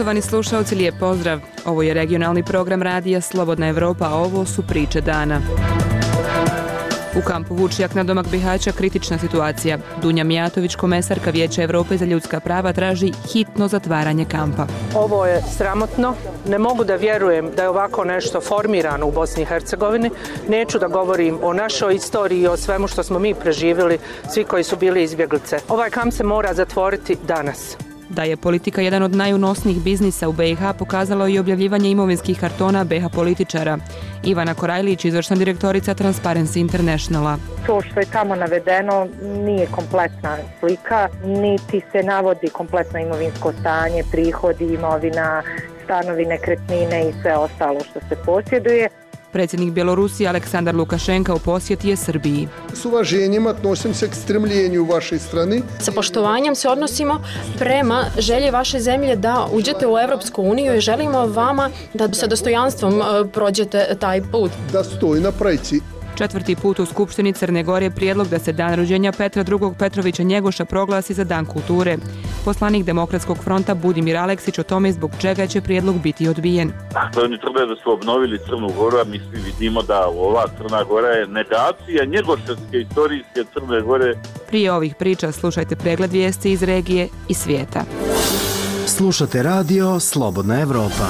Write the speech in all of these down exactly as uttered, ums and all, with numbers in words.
Poštovani slušalci, lijep pozdrav. Ovo je regionalni program radija Slobodna Evropa, a ovo su priče dana. U kampu Vučjak na domak Bihaća kritična situacija. Dunja Mijatović, komesarka Vijeća Evrope za ljudska prava, traži hitno zatvaranje kampa. Ovo je sramotno. Ne mogu da vjerujem da je ovako nešto formirano u Bosni i Hercegovini. Neću da govorim o našoj istoriji i o svemu što smo mi preživjeli, svi koji su bili izbjeglice. Ovaj kamp se mora zatvoriti danas. Da je politika jedan od najunosnijih biznisa u B i H pokazalo i objavljivanje imovinskih kartona B i H političara. Ivana Korajlić, izvršna direktorica Transparency Internationala. To što je tamo navedeno nije kompletna slika, niti se navodi kompletno imovinsko stanje, prihodi, imovina, stanovi, nekretnine i sve ostalo što se posjeduje. Predsjednik Bjelorusije Aleksandar Lukašenka u posjeti je Srbiji. S uvaženjem odnosim se k stremljenju vaše strane. Sa poštovanjem se odnosimo prema želji vaše zemlje da uđete u Evropsku uniju i želimo vama da sa dostojanstvom prođete taj put. Da stoji na prajci. Četvrti put u Skupštini Crne Gore je prijedlog da se dan rođenja Petra drugog Petrovića Njegoša proglasi za dan kulture. Poslanik Demokratskog fronta Budimir Aleksić o tome zbog čega će prijedlog biti odbijen. Dakle, oni tvrde da su obnovili Crnu Goru, a mi svi vidimo da ova Crna Gora je negacija njegoševske istorijske Crne Gore. Prije ovih priča slušajte pregled vijesti iz regije i svijeta. Slušate radio Slobodna Evropa.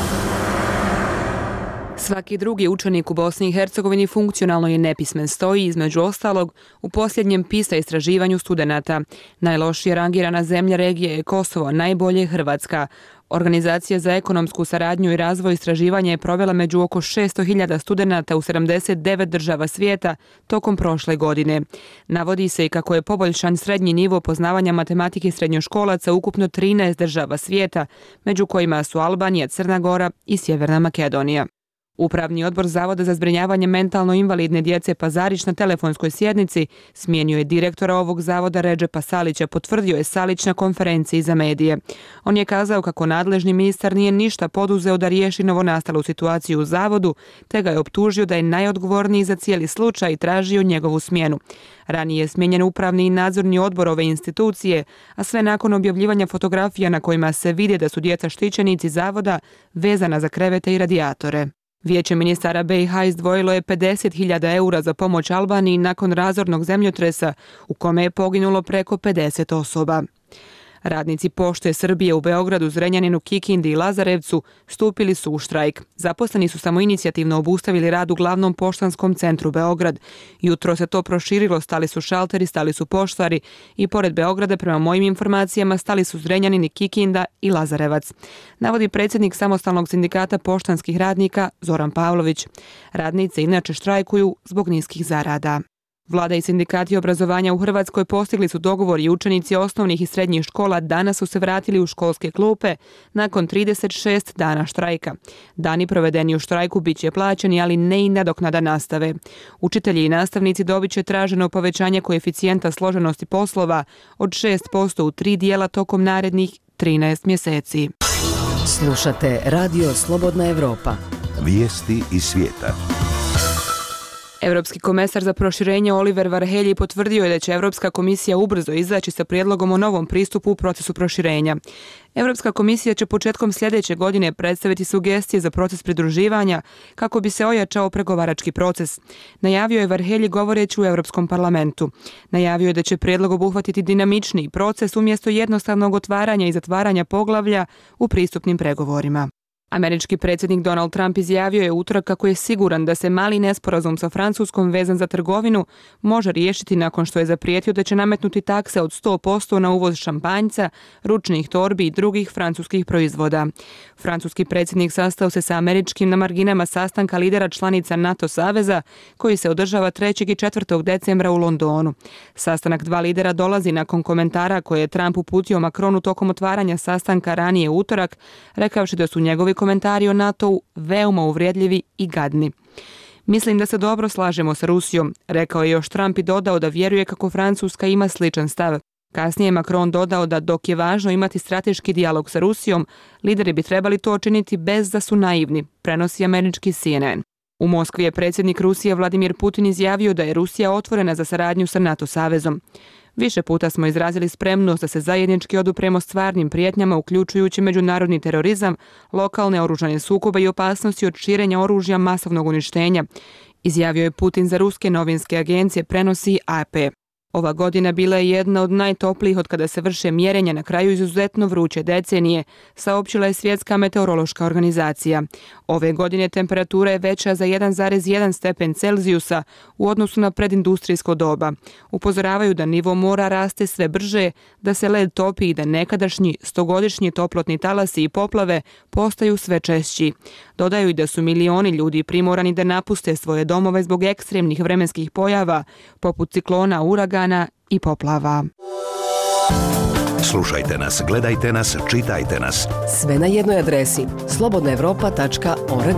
Svaki drugi učenik u Bosni i Hercegovini funkcionalno je nepismen, stoji između ostalog u posljednjem PISA istraživanju studenata. Najlošije rangirana zemlja regije je Kosovo, najbolje je Hrvatska. Organizacija za ekonomsku saradnju i razvoj istraživanja je provela među oko šesto hiljada studenata u sedamdeset devet država svijeta tokom prošle godine. Navodi se i kako je poboljšan srednji nivo poznavanja matematike srednjoškolaca ukupno trinaest država svijeta, među kojima su Albanija, Crna Gora i Sjeverna Makedonija. Upravni odbor Zavoda za zbrinjavanje mentalno invalidne djece Pazarić na telefonskoj sjednici smijenio je direktora ovog zavoda Redžepa Salića, potvrdio je Salić na konferenciji za medije. On je kazao kako nadležni ministar nije ništa poduzeo da riješi novonastalu situaciju u zavodu, te ga je optužio da je najodgovorniji za cijeli slučaj i tražio njegovu smjenu. Ranije je smijenjen upravni i nadzorni odbor ove institucije, a sve nakon objavljivanja fotografija na kojima se vidi da su djeca štićenici zavoda vezana za krevete i radijatore. Vijeće ministara B i H izdvojilo je pedeset hiljada eura za pomoć Albaniji nakon razornog zemljotresa u kome je poginulo preko pedeset osoba. Radnici Pošte Srbije u Beogradu, Zrenjaninu, Kikindi i Lazarevcu stupili su u štrajk. Zaposleni su samoinicijativno obustavili rad u glavnom poštanskom centru Beograd. Jutro se to proširilo, stali su šalteri, stali su poštari i pored Beograda, prema mojim informacijama, stali su Zrenjanin, Kikinda i Lazarevac. Navodi predsjednik samostalnog sindikata poštanskih radnika Zoran Pavlović. Radnice inače štrajkuju zbog niskih zarada. Vlada i sindikati obrazovanja u Hrvatskoj postigli su dogovor i učenici osnovnih i srednjih škola danas su se vratili u školske klupe nakon trideset šest dana štrajka. Dani provedeni u štrajku bit će plaćeni, ali ne i nadoknada nastave. Učitelji i nastavnici dobit će traženo povećanje koeficijenta složenosti poslova od šest posto u tri dijela tokom narednih trinaest mjeseci. Slušate radio Slobodna Evropa. Vijesti iz svijeta. Europski komesar za proširenje Oliver Varhelyi potvrdio je da će Europska komisija ubrzo izaći sa prijedlogom o novom pristupu u procesu proširenja. Europska komisija će početkom sljedeće godine predstaviti sugestije za proces pridruživanja kako bi se ojačao pregovarački proces. Najavio je Varhelyi govoreći u Europskom parlamentu. Najavio je da će prijedlog obuhvatiti dinamičniji proces umjesto jednostavnog otvaranja i zatvaranja poglavlja u pristupnim pregovorima. Američki predsjednik Donald Trump izjavio je utorak kako je siguran da se mali nesporazum sa Francuskom vezan za trgovinu može riješiti nakon što je zaprijetio da će nametnuti takse od sto posto na uvoz šampanjca, ručnih torbi i drugih francuskih proizvoda. Francuski predsjednik sastao se sa američkim na marginama sastanka lidera članica NATO saveza koji se održava trećeg i četvrtog decembra u Londonu. Sastanak dva lidera dolazi nakon komentara koje je Trump uputio Macronu tokom otvaranja sastanka ranije utorak, rekavši da su njegovi komentari o NATO-u veoma uvrijedljivi i gadni. Mislim da se dobro slažemo sa Rusijom, rekao je još Trump i dodao da vjeruje kako Francuska ima sličan stav. Kasnije je Macron dodao da dok je važno imati strateški dijalog sa Rusijom, lideri bi trebali to učiniti bez da su naivni, prenosi američki C N N. U Moskvi je predsjednik Rusije Vladimir Putin izjavio da je Rusija otvorena za saradnju sa NATO savezom. Više puta smo izrazili spremnost da se zajednički odupremo stvarnim prijetnjama, uključujući međunarodni terorizam, lokalne oružane sukobe i opasnosti od širenja oružja masovnog uništenja, izjavio je Putin za ruske novinske agencije, prenosi A P. Ova godina bila je jedna od najtoplijih od kada se vrše mjerenja na kraju izuzetno vruće decenije, saopćila je Svjetska meteorološka organizacija. Ove godine temperatura je veća za jedan zarez jedan stepen Celzijusa u odnosu na predindustrijsko doba. Upozoravaju da nivo mora raste sve brže, da se led topi i da nekadašnji stogodišnji toplotni talasi i poplave postaju sve češći. Dodaju i da su milioni ljudi primorani da napuste svoje domove zbog ekstremnih vremenskih pojava, poput ciklona, uragana i poplava. Slušajte nas, gledajte nas, čitajte nas. Sve na jednoj adresi slobodna evropa tačka org.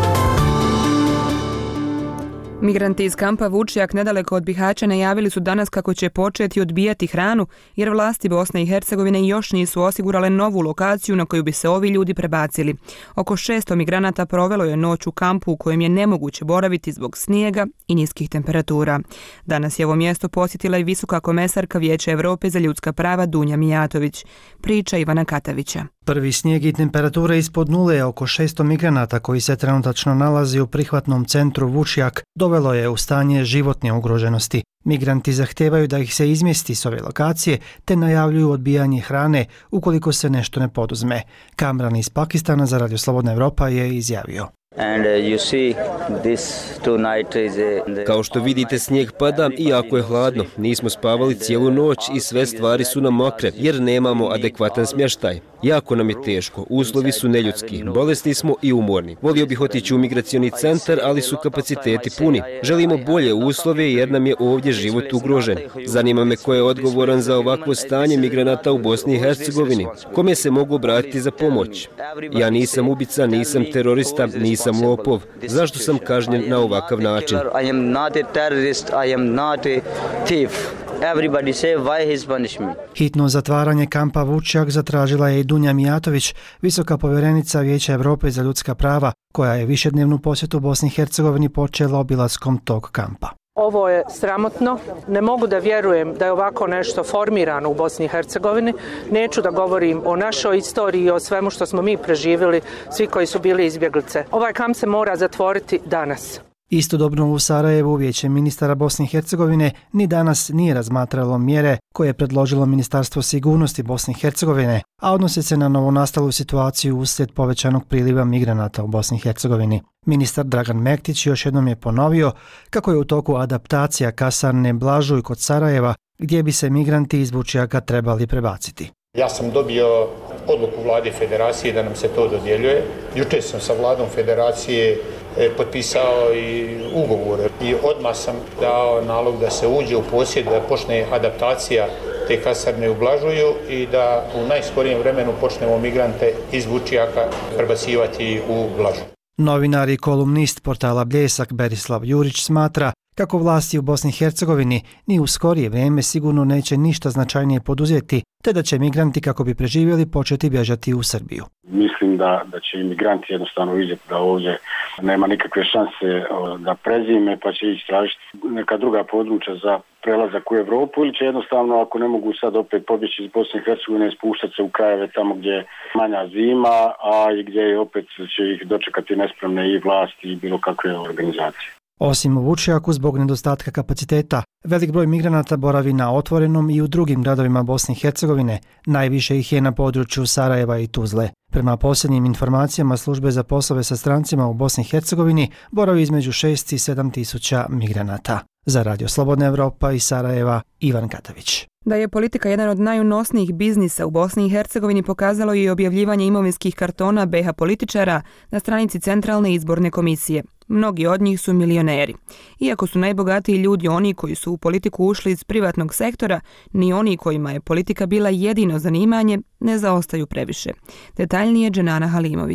Migranti iz kampa Vučjak nedaleko od Bihaća najavili su danas kako će početi odbijati hranu jer vlasti Bosne i Hercegovine još nisu osigurale novu lokaciju na koju bi se ovi ljudi prebacili. Oko šesto migranata provelo je noć u kampu u kojem je nemoguće boraviti zbog snijega i niskih temperatura. Danas je ovo mjesto posjetila i visoka komesarka Vijeća Europe za ljudska prava Dunja Mijatović. Priča Ivana Katavića. Prvi snijeg i temperature ispod nule je oko šesto migranata koji se trenutačno nalazi u prihvatnom centru Vučjak dovelo je u stanje životne ugroženosti. Migranti zahtijevaju da ih se izmjesti s ove lokacije te najavljuju odbijanje hrane ukoliko se nešto ne poduzme. Kamran iz Pakistana za Radio Slobodna Evropa je izjavio. And uh, you see this tonight is a... Kao što vidite, snijeg pada i jako je hladno. Nismo spavali cijelu noć i sve stvari su nam mokre jer nemamo adekvatan smještaj. Jako nam je teško, uslovi su neljudski, bolesni smo i umorni. Volio bih otići u migracioni centar, ali su kapaciteti puni. Želimo bolje uslove jer nam je ovdje život ugrožen. Zanima me ko je odgovoran za ovakvo stanje migranata u Bosni i Hercegovini. Kome se mogu obratiti za pomoć? Ja nisam ubica, nisam terorista, nisam lopov. Zašto sam kažnjen na ovakav način? I am not a terrorist, I am not a thief. Everybody say why he's punish me. Hitno zatvaranje kampa Vučjak zatražila je i Dunja Mijatović, visoka povjerenica Vijeća Europe za ljudska prava, koja je višednevnu posjetu Bosni i Hercegovini počela obilaskom tog kampa. Ovo je sramotno. Ne mogu da vjerujem da je ovako nešto formirano u Bosni i Hercegovini. Neću da govorim o našoj istoriji i o svemu što smo mi preživjeli, svi koji su bili izbjeglice. Ovaj kamp se mora zatvoriti danas. Istodobno u Sarajevu Vijeće ministara Bosne i Hercegovine ni danas nije razmatralo mjere koje je predložilo Ministarstvo sigurnosti Bosne i Hercegovine, a odnose se na novonastalu situaciju uslijed povećanog priliva migranata u Bosni i Hercegovini. Ministar Dragan Mektić još jednom je ponovio kako je u toku adaptacija kasarne Blažuj kod Sarajeva, gdje bi se migranti iz Vučjaka trebali prebaciti. Ja sam dobio odluku vlade federacije da nam se to dodjeljuje. Jučer sam sa vladom federacije potpisao i ugovor i odmah sam dao nalog da se uđe u posjed, da počne adaptacija te kasarne u Blažuju i da u najskorijem vremenu počnemo migrante iz Vučjaka prebacivati u Blažuj. Novinar i kolumnist portala Bljesak Berislav Jurić smatra kako vlasti u Bosni i Hercegovini ni u skorije vrijeme sigurno neće ništa značajnije poduzeti, te da će migranti kako bi preživjeli početi bježati u Srbiju. Mislim da, da će imigranti jednostavno vidjeti da ovdje nema nikakve šanse da prezime, pa će ići tražiti neka druga područja za prelazak u Europu ili će jednostavno, ako ne mogu sad opet pobjeći iz Bosne i Hercegovine, spuštati se u krajeve tamo gdje je manja zima, a i gdje je opet će ih dočekati nespremne i vlasti i bilo kakve organizacije. Osim u Vučjaku, zbog nedostatka kapaciteta, velik broj migranata boravi na otvorenom i u drugim gradovima Bosne i Hercegovine, najviše ih je na području Sarajeva i Tuzle. Prema posljednjim informacijama službe za poslove sa strancima u Bosni i Hercegovini boravi između šest i sedam tisuća migranata. Za Radio Slobodna Evropa iz Sarajeva, Ivan Katavić. Da je politika jedan od najunosnijih biznisa u Bosni i Hercegovini pokazalo i objavljivanje imovinskih kartona B H političara na stranici Centralne izborne komisije. Mnogi od njih su milioneri. Iako su najbogatiji ljudi oni koji su u politiku ušli iz privatnog sektora, ni oni kojima je politika bila jedino zanimanje ne zaostaju previše. Detaljnije Dženana Halimović.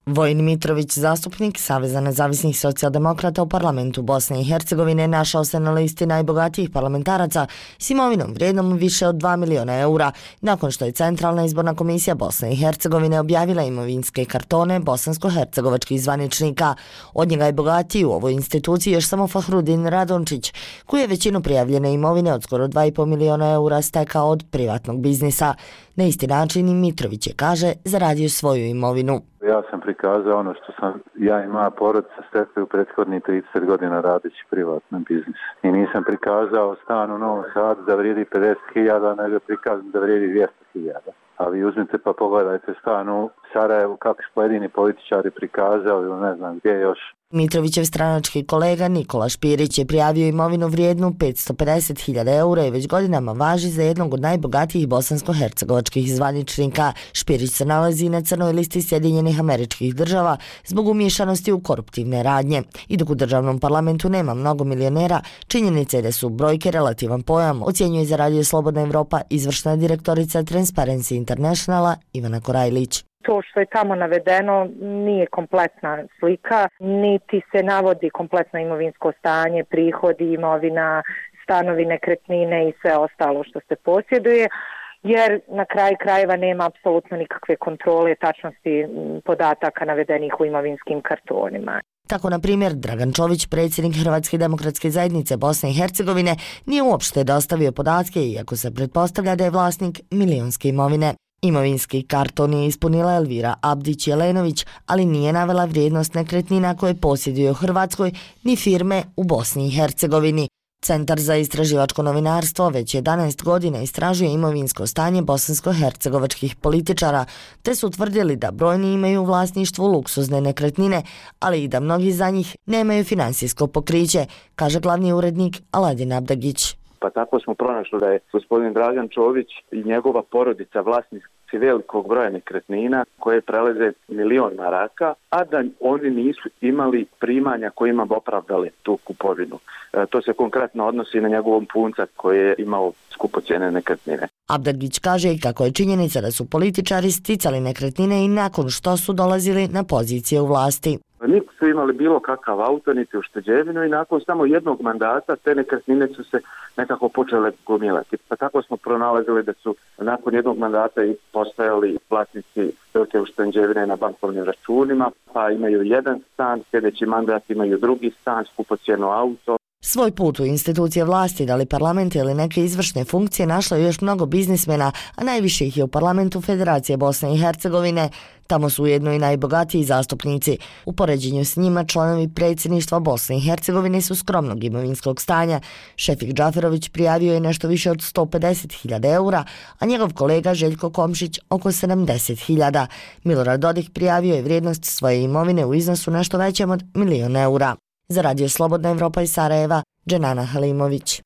Vojin Mitrović, zastupnik Saveza nezavisnih socijaldemokrata u parlamentu Bosne i Hercegovine, našao se na listi najbogatijih parlamentaraca s imovinom vrijednom više od dva miliona eura, nakon što je Centralna izborna komisija Bosne i Hercegovine objavila imovinske kartone bosansko-hercegovačkih zvaničnika. Od njega je bogatiji u ovoj instituciji još samo Fahrudin Radončić, koji je većinu prijavljene imovine od skoro dva i po miliona eura stekao od privatnog biznisa. Na isti način i Mitrović je, kaže, zaradio svoju imovinu. Ja sam prikazao ono što sam ja i moja porodica stekli u prethodnih trideset godina radeći privatni biznis. I nisam prikazao stan u Novom Sadu da vrijedi pedeset hiljada, nego prikazam da vrijedi dvjesto hiljada. A vi uzmite pa pogledajte stan u Sarajevu kako su pojedini političari prikazali ili ne znam gdje još. Mitrovićev stranački kolega Nikola Špirić je prijavio imovinu vrijednu petsto pedeset hiljada eura i već godinama važi za jednog od najbogatijih bosansko-hercegovačkih zvaničnika. Špirić se nalazi na crnoj listi Sjedinjenih Američkih Država zbog umiješanosti u koruptivne radnje. I dok u državnom parlamentu nema mnogo milionera, činjenica je da su brojke relativan pojam, ocjenjuje za Radio Slobodna Evropa izvršna direktorica Transparency Internationala Ivana Korajlić. To što je tamo navedeno nije kompletna slika, niti se navodi kompletno imovinsko stanje, prihodi, imovina, stanovi, nekretnine i sve ostalo što se posjeduje, jer na kraju krajeva nema apsolutno nikakve kontrole tačnosti podataka navedenih u imovinskim kartonima. Tako, na primjer, Dragan Čović, predsjednik Hrvatske demokratske zajednice Bosne i Hercegovine, nije uopšte dostavio podatke, iako se pretpostavlja da je vlasnik milionske imovine. Imovinski karton je ispunila Elvira Abdić-Jelenović, ali nije navela vrijednost nekretnina koje posjeduje u Hrvatskoj ni firme u Bosni i Hercegovini. Centar za istraživačko novinarstvo već jedanaest godina istražuje imovinsko stanje bosansko-hercegovačkih političara, te su tvrdili da brojni imaju u vlasništvu luksuzne nekretnine, ali i da mnogi za njih nemaju finansijsko pokriće, kaže glavni urednik Aladin Abdagić. Pa tako smo pronašli da je gospodin Dragan Čović i njegova porodica vlasnici velikog broja nekretnina koje prelaze milion maraka, a da oni nisu imali primanja kojima bi opravdali tu kupovinu. E, to se konkretno odnosi na njegovom punca koji je imao skupocjene nekretnine. Abdagić kaže i kako je činjenica da su političari sticali nekretnine i nakon što su dolazili na pozicije u vlasti. Niko su imali bilo kakav auto, niti ušteđevinu i nakon samo jednog mandata te nekretnine su se nekako počele gomilati. Pa tako smo pronalazili da su nakon jednog mandata i postajali vlasnici velike ušteđevine na bankovnim računima, pa imaju jedan stan, sljedeći mandat imaju drugi stan, skupocjeno auto. Svoj put u institucije vlasti, da li parlament ili neke izvršne funkcije, našlo je još mnogo biznismena, a najviše ih je u parlamentu Federacije Bosne i Hercegovine. Tamo su ujedno i najbogatiji zastupnici. U poređenju s njima članovi predsjedništva Bosne i Hercegovine su skromnog imovinskog stanja. Šefik Džaferović prijavio je nešto više od sto pedeset hiljada eura, a njegov kolega Željko Komšić oko sedamdeset hiljada. Milorad Dodik prijavio je vrijednost svoje imovine u iznosu nešto većem od milion eura. Za Radio Slobodna Evropa iz Sarajeva, Dženana Halimović.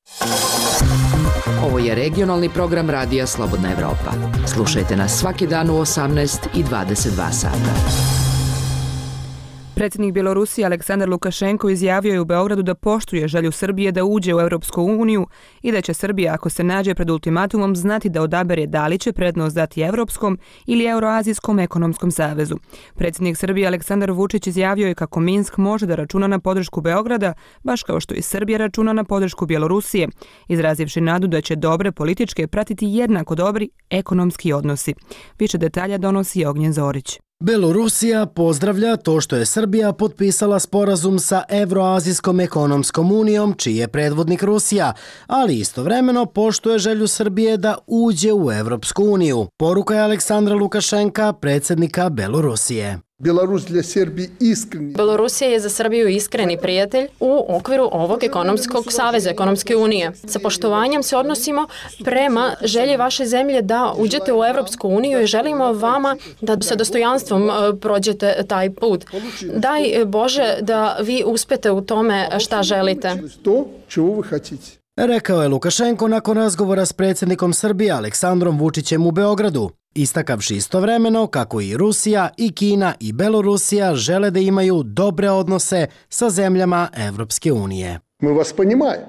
Ovo je regionalni program Radija Slobodna Evropa. Slušajte nas svaki dan u osamnaest i dvadeset dva sata. Predsjednik Bjelorusije Aleksandar Lukašenko izjavio je u Beogradu da poštuje želju Srbije da uđe u Europsku uniju i da će Srbija, ako se nađe pred ultimatumom, znati da odabere da li će prednost dati Evropskom ili Euroazijskom ekonomskom savezu. Predsjednik Srbije Aleksandar Vučić izjavio je kako Minsk može da računa na podršku Beograda, baš kao što i Srbija računa na podršku Bjelorusije, izrazivši nadu da će dobre političke pratiti jednako dobri ekonomski odnosi. Više detalja donosi Ognjen Zorić. Belorusija pozdravlja to što je Srbija potpisala sporazum sa Evroazijskom ekonomskom unijom, čiji je predvodnik Rusija, ali istovremeno poštuje želju Srbije da uđe u Evropsku uniju. Poruka je Aleksandra Lukašenka, predsjednika Belorusije. Belorusija je za Srbiju iskreni prijatelj u okviru ovog ekonomskog saveza, ekonomske unije. Sa poštovanjem se odnosimo prema želji vaše zemlje da uđete u Evropsku uniju i želimo vama da sa dostojanstvom prođete taj put. Daj Bože da vi uspete u tome šta želite. Rekao je Lukašenko nakon razgovora s predsjednikom Srbije Aleksandrom Vučićem u Beogradu, istakavši istovremeno kako i Rusija, i Kina, i Belorusija žele da imaju dobre odnose sa zemljama Evropske unije. Mi vas poнимаем.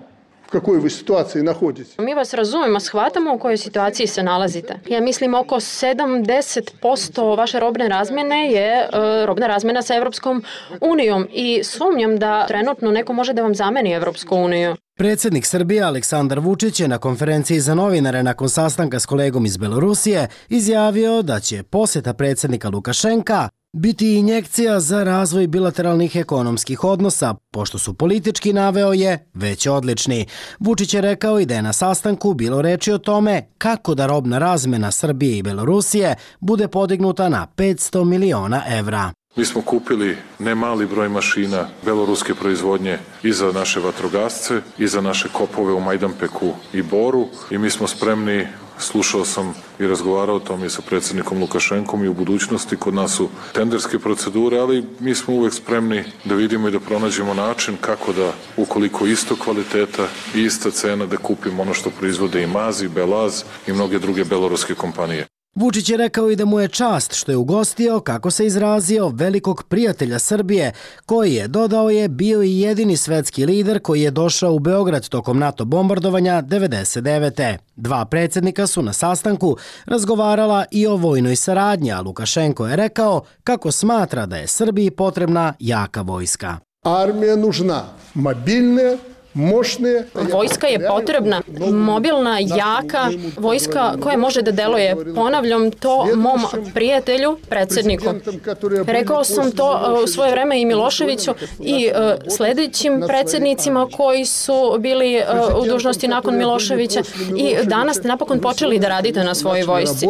в какой вы ситуации находитесь. Mi vas razumemo, shvatamo u kojoj situaciji se nalazite. Ja mislim oko sedamdeset posto vaše robne razmjene je uh, robna razmjena sa Evropskom unijom i sumnjam da trenutno neko može da vam zameni Evropsku uniju. Predsjednik Srbije Aleksandar Vučić je na konferenciji za novinare nakon sastanka s kolegom iz Belorusije izjavio da će posjeta predsjednika Lukašenka biti injekcija za razvoj bilateralnih ekonomskih odnosa, pošto su politički, naveo je, već odlični. Vučić je rekao i da je na sastanku bilo reči o tome kako da robna razmjena Srbije i Belorusije bude podignuta na petsto miliona evra. Mi smo kupili ne mali broj mašina beloruske proizvodnje i za naše vatrogasce, i za naše kopove u Majdanpeku i Boru i mi smo spremni, slušao sam i razgovarao o tome sa predsjednikom Lukašenkom i u budućnosti kod nas su tenderske procedure, ali mi smo uvek spremni da vidimo i da pronađemo način kako da, ukoliko isto kvaliteta i ista cena, da kupimo ono što proizvode i Maz, i Belaz i mnoge druge beloruske kompanije. Vučić je rekao i da mu je čast što je ugostio, kako se izrazio, velikog prijatelja Srbije, koji je, dodao je, bio i jedini svetski lider koji je došao u Beograd tokom NATO bombardovanja devedeset devete. Dva predsjednika su na sastanku razgovarala i o vojnoj saradnji, a Lukašenko je rekao kako smatra da je Srbiji potrebna jaka vojska. Armija nužna, mobilna, moćne. Vojska je potrebna, mobilna, jaka, vojska koja može da deluje. Ponavljam to mom prijatelju, predsjedniku. Rekao sam to u svoje vreme i Miloševiću i sljedećim predsjednicima koji su bili u dužnosti nakon Miloševića i danas ste napokon počeli da radite na svojoj vojsci.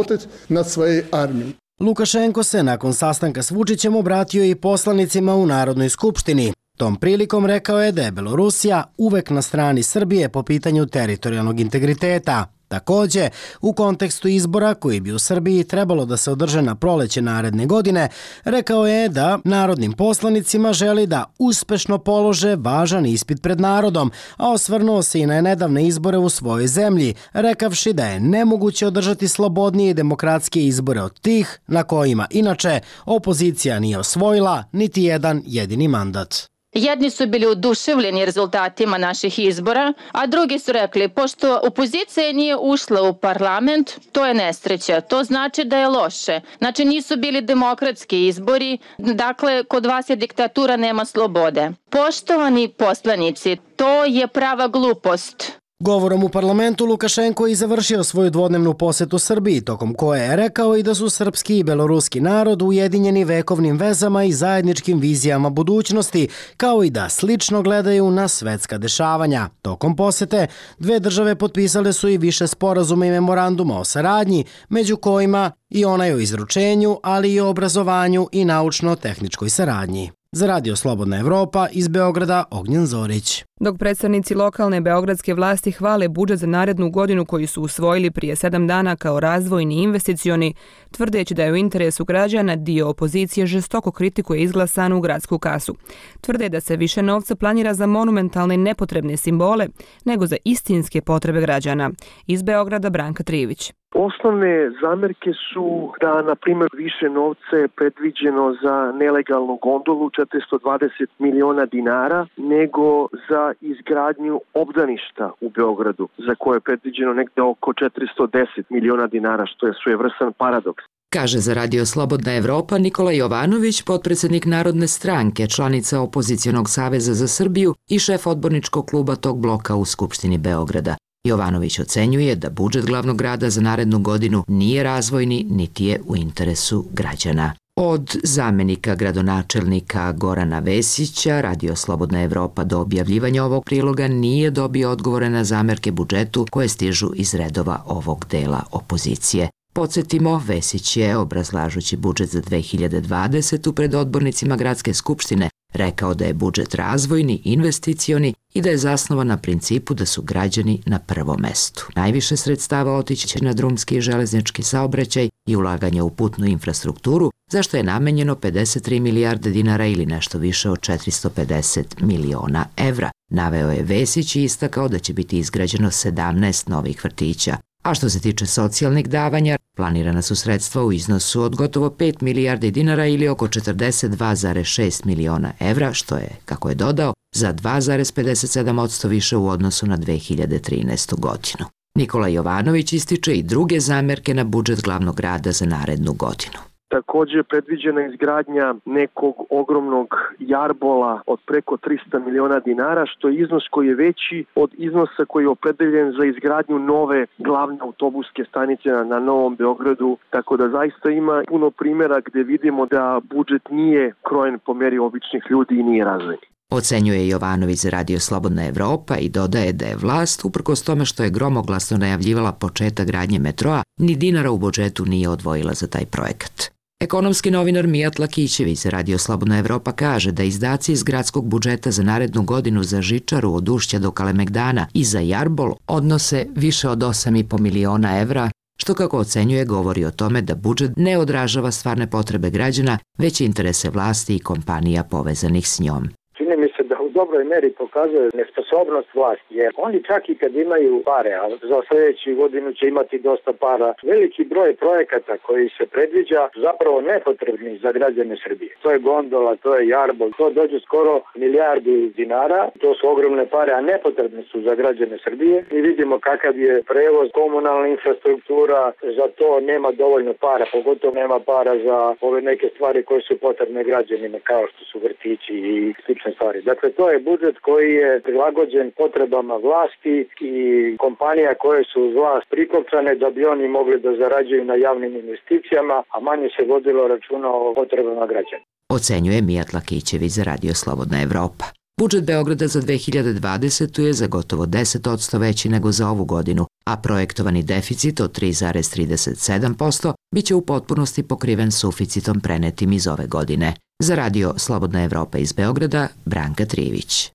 Lukašenko se nakon sastanka s Vučićem obratio i poslanicima u Narodnoj skupštini. Tom prilikom rekao je da je Belorusija uvek na strani Srbije po pitanju teritorijalnog integriteta. Takođe, u kontekstu izbora koji bi u Srbiji trebalo da se održe na proleće naredne godine, rekao je da narodnim poslanicima želi da uspešno polože važan ispit pred narodom, a osvrnuo se i na nedavne izbore u svojoj zemlji, rekavši da je nemoguće održati slobodnije i demokratske izbore od tih na kojima, inače, opozicija nije osvojila niti jedan jedini mandat. Jedni su bili oduševljeni rezultatima naših izbora, a drugi su rekli, pošto opozicija nije ušla u parlament, to je nesreća, to znači da je loše. Znači nisu bili demokratski izbori, dakle kod vas je diktatura, nema slobode. Poštovani poslanici, to je prava glupost. Govorom u parlamentu Lukašenko je završio svoju dvodnevnu posetu Srbiji, tokom koje je rekao i da su srpski i beloruski narod ujedinjeni vekovnim vezama i zajedničkim vizijama budućnosti, kao i da slično gledaju na svetska dešavanja. Tokom posete, dve države potpisale su i više sporazuma i memoranduma o saradnji, među kojima i onaj o izručenju, ali i o obrazovanju i naučno-tehničkoj saradnji. Za Radio Slobodna Evropa iz Beograda, Ognjen Zorić. Dok predstavnici lokalne beogradske vlasti hvale budžet za narednu godinu koji su usvojili prije sedam dana kao razvojni i investicioni, tvrdeći da je u interesu građana, dio opozicije žestoko kritikuje izglasanu gradsku kasu. Tvrde da se više novca planira za monumentalne i nepotrebne simbole nego za istinske potrebe građana. Iz Beograda Branka Trivić. Osnovne zamerke su da, na primjer, više novca je predviđeno za nelegalnu gondolu, četiristo dvadeset miliona dinara, nego za izgradnju obdaništa u Beogradu, za koje je predviđeno negde oko četiristo deset miliona dinara, što je svojevrstan paradoks. Kaže za Radio Slobodna Evropa Nikola Jovanović, potpredsjednik Narodne stranke, članica Opozicionog saveza za Srbiju i šef odborničkog kluba tog bloka u Skupštini Beograda. Jovanović ocenjuje da budžet glavnog grada za narednu godinu nije razvojni niti je u interesu građana. Od zamenika gradonačelnika Gorana Vesića, Radio Slobodna Evropa do objavljivanja ovog priloga nije dobio odgovore na zamerke budžetu koje stižu iz redova ovog dela opozicije. Podsjetimo, Vesić je, obrazlažući budžet za dve hiljade dvadesetu pred odbornicima Gradske skupštine, rekao da je budžet razvojni, investicioni i da je zasnovan na principu da su građani na prvom mestu. Najviše sredstava otići će na drumski i železnički saobraćaj i ulaganje u putnu infrastrukturu, za što je namenjeno pedeset tri milijarde dinara ili nešto više od četiristo pedeset miliona evra. Naveo je Vesić i istakao da će biti izgrađeno sedamnaest novih vrtića. A što se tiče socijalnih davanja, planirana su sredstva u iznosu od gotovo pet milijardi dinara ili oko četrdeset dva zarez šest miliona evra, što je, kako je dodao, za dva zarez pedeset sedam posto više u odnosu na dve hiljade trinaestu. godinu. Nikola Jovanović ističe i druge zamerke na budžet glavnog grada za narednu godinu. Također je predviđena izgradnja nekog ogromnog jarbola od preko trista miliona dinara, što je iznos koji je veći od iznosa koji je opredeljen za izgradnju nove glavne autobuske stanice na, na Novom Beogradu. Tako da zaista ima puno primjera gdje vidimo da budžet nije krojen po meri običnih ljudi i nije razvojen. Ocenjuje Jovanović za Radio Slobodna Evropa i dodaje da je vlast, uprkos tome što je gromoglasno najavljivala početak gradnje metroa, ni dinara u budžetu nije odvojila za taj projekat. Ekonomski novinar Mijat Lakićević za Radio Slobodna Evropa kaže da izdaci iz gradskog budžeta za narednu godinu za žičaru od Ušća do Kalemegdana i za jarbol odnose više od osam i po miliona evra, što kako ocenjuje govori o tome da budžet ne odražava stvarne potrebe građana, već interese vlasti i kompanija povezanih s njom. Čini mi se da u dobroj meri pokazuje nesposobnost vlasti, jer oni čak i kad imaju pare, a za sljedeću godinu će imati dosta para, veliki broj projekata koji se predviđa zapravo nepotrebni za građane Srbije. To je gondola, to je jarbol, to dođe skoro milijardu dinara, to su ogromne pare, a nepotrebne su za građane Srbije. Mi vidimo kakav je prevoz, komunalna infrastruktura, za to nema dovoljno para, pogotovo nema para za ove neke stvari koje su potrebne građanima, kao što su vrtići i slične stvari. Dakle, to je budžet koji je prilagođen potrebama vlasti i kompanija koje su uz vlast prikopčane da bi oni mogli da zarađuju na javnim investicijama, a manje se vodilo računa o potrebama građana. Ocenjuje Mijat Lakićević za Radio Slobodna Evropa. Budžet Beograda za dve hiljade dvadesetu. je za gotovo deset posto veći nego za ovu godinu, a projektovani deficit od tri zarez trideset sedam posto biće u potpunosti pokriven suficitom prenetim iz ove godine. Za Radio Slobodna Evropa iz Beograda, Branka Trivić.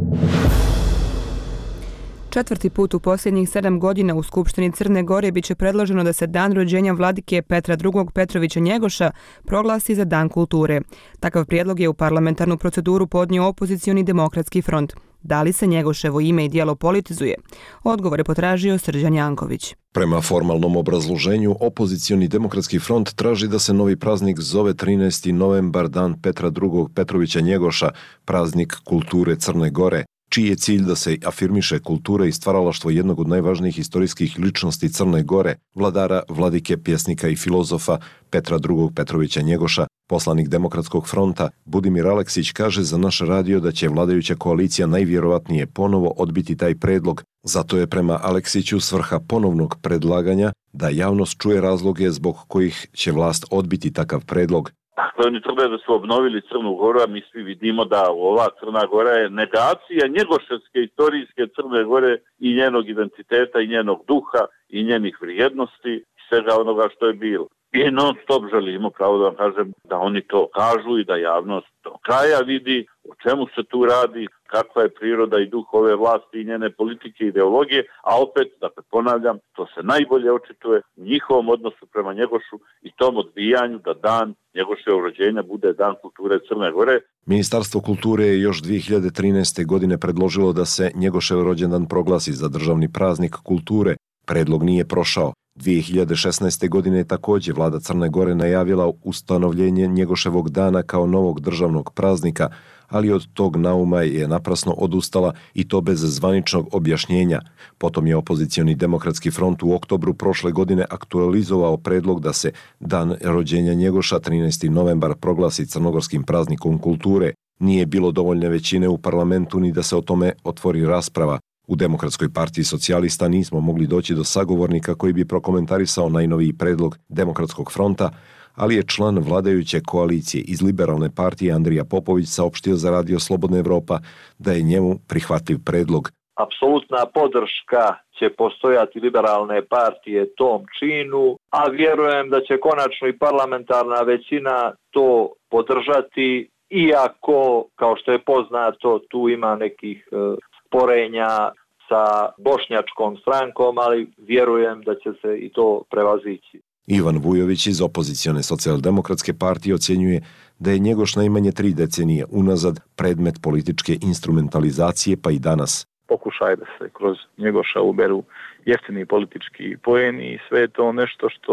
Četvrti put u posljednjih sedam godina u Skupštini Crne Gore biće predloženo da se dan rođenja vladike Petra drugog Petrovića Njegoša proglasi za Dan kulture. Takav prijedlog je u parlamentarnu proceduru podnio opozicioni Demokratski front. Da li se Njegoševo ime i djelo politizuje? Odgovor je potražio Srđan Janković. Prema formalnom obrazloženju, opozicioni Demokratski front traži da se novi praznik zove trinaesti novembar, Dan Petra drugog Petrovića Njegoša, praznik kulture Crne Gore, čiji je cilj da se afirmiše kultura i stvaralaštvo jednog od najvažnijih istorijskih ličnosti Crne Gore, vladara, vladike, pjesnika i filozofa Petra drugog Petrovića Njegoša. Poslanik Demokratskog fronta Budimir Aleksić kaže za naš radio da će vladajuća koalicija najvjerovatnije ponovo odbiti taj predlog. Zato je prema Aleksiću svrha ponovnog predlaganja da javnost čuje razloge zbog kojih će vlast odbiti takav predlog. Dakle, oni tvrde da su obnovili Crnu Goru, a mi svi vidimo da ova Crna Gora je negacija njegoševske istorijske Crne Gore i njenog identiteta i njenog duha i njenih vrijednosti i svega onoga što je bilo. I non stop želimo, pravo da vam kažem, da oni to kažu i da javnost do kraja vidi o čemu se tu radi, kakva je priroda i duh ove vlasti i njene politike i ideologije, a opet, dakle ponavljam, to se najbolje očituje u njihovom odnosu prema Njegošu i tom odbijanju da dan Njegoševog rođenja bude Dan kulture Crne Gore. Ministarstvo kulture je još dvije hiljade trinaeste. godine predložilo da se Njegošev rođendan proglasi za državni praznik kulture. Predlog nije prošao. dvije hiljade šesnaeste. godine je također vlada Crne Gore najavila ustanovljenje Njegoševog dana kao novog državnog praznika, ali od tog nauma je naprasno odustala i to bez zvaničnog objašnjenja. Potom je opozicioni Demokratski front u oktobru prošle godine aktualizovao predlog da se dan rođenja Njegoša trinaesti novembar proglasi crnogorskim praznikom kulture. Nije bilo dovoljne većine u parlamentu ni da se o tome otvori rasprava. U Demokratskoj partiji socijalista nismo mogli doći do sagovornika koji bi prokomentarisao najnoviji predlog Demokratskog fronta, ali je član vladajuće koalicije iz Liberalne partije Andrija Popović saopštio za Radio Slobodna Evropa da je njemu prihvatljiv predlog. Apsolutna podrška će postojati Liberalne partije tom činu, a vjerujem da će konačno i parlamentarna većina to podržati, iako, kao što je poznato, tu ima nekih sporenja sa bošnjačkom strankom, ali vjerujem da će se i to prevazići. Ivan Vujović iz opozicione socijaldemokratske partije ocjenjuje da je Njegoš najmanje tri decenije unazad predmet političke instrumentalizacije, pa i danas. Pokušaj da se kroz Njegoša uberu jeftini politički poeni i sve je to nešto što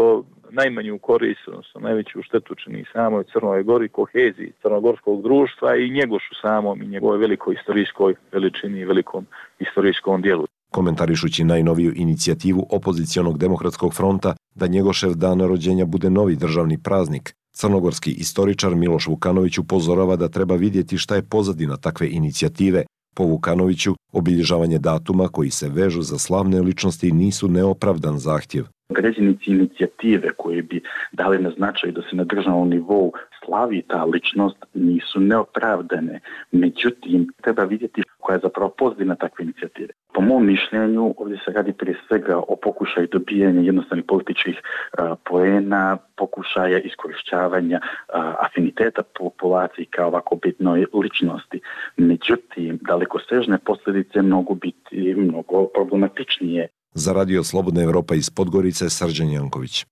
najmanju korist, odnosno najveću štetu čini samoj Crnoj Gori, koheziji crnogorskog društva i Njegošu samom i njegovoj velikoj istorijskoj veličini i velikom istorijskom dijelu. Komentarišući najnoviju inicijativu opozicionog demokratskog fronta da Njegošev dan rođenja bude novi državni praznik, crnogorski istoričar Miloš Vukanović upozorava da treba vidjeti šta je pozadina takve inicijative. Po Vukanoviću, obilježavanje datuma koji se vežu za slavne ličnosti nisu neopravdan zahtjev. Određenici inicijative koje bi dali na značaj da se na državnom nivou slavi ta ličnost nisu neopravdane. Međutim, treba vidjeti koja je zapravo pozadina takve inicijative. Po mom mišljenju, ovdje se radi prije svega o pokušaju dobijanja jednostavnih političkih a, poena, pokušaja iskorišćavanja a, afiniteta populacije kao ovako bitnoj ličnosti. Međutim, dalekosežne posljedice mogu biti mnogo problematičnije. Za Radio Slobodna Evropa iz Podgorice, Srđan Janković.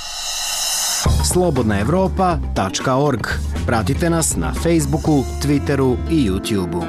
slobodna evropa tačka org. Pratite nas na Facebooku, Twitteru i YouTubeu.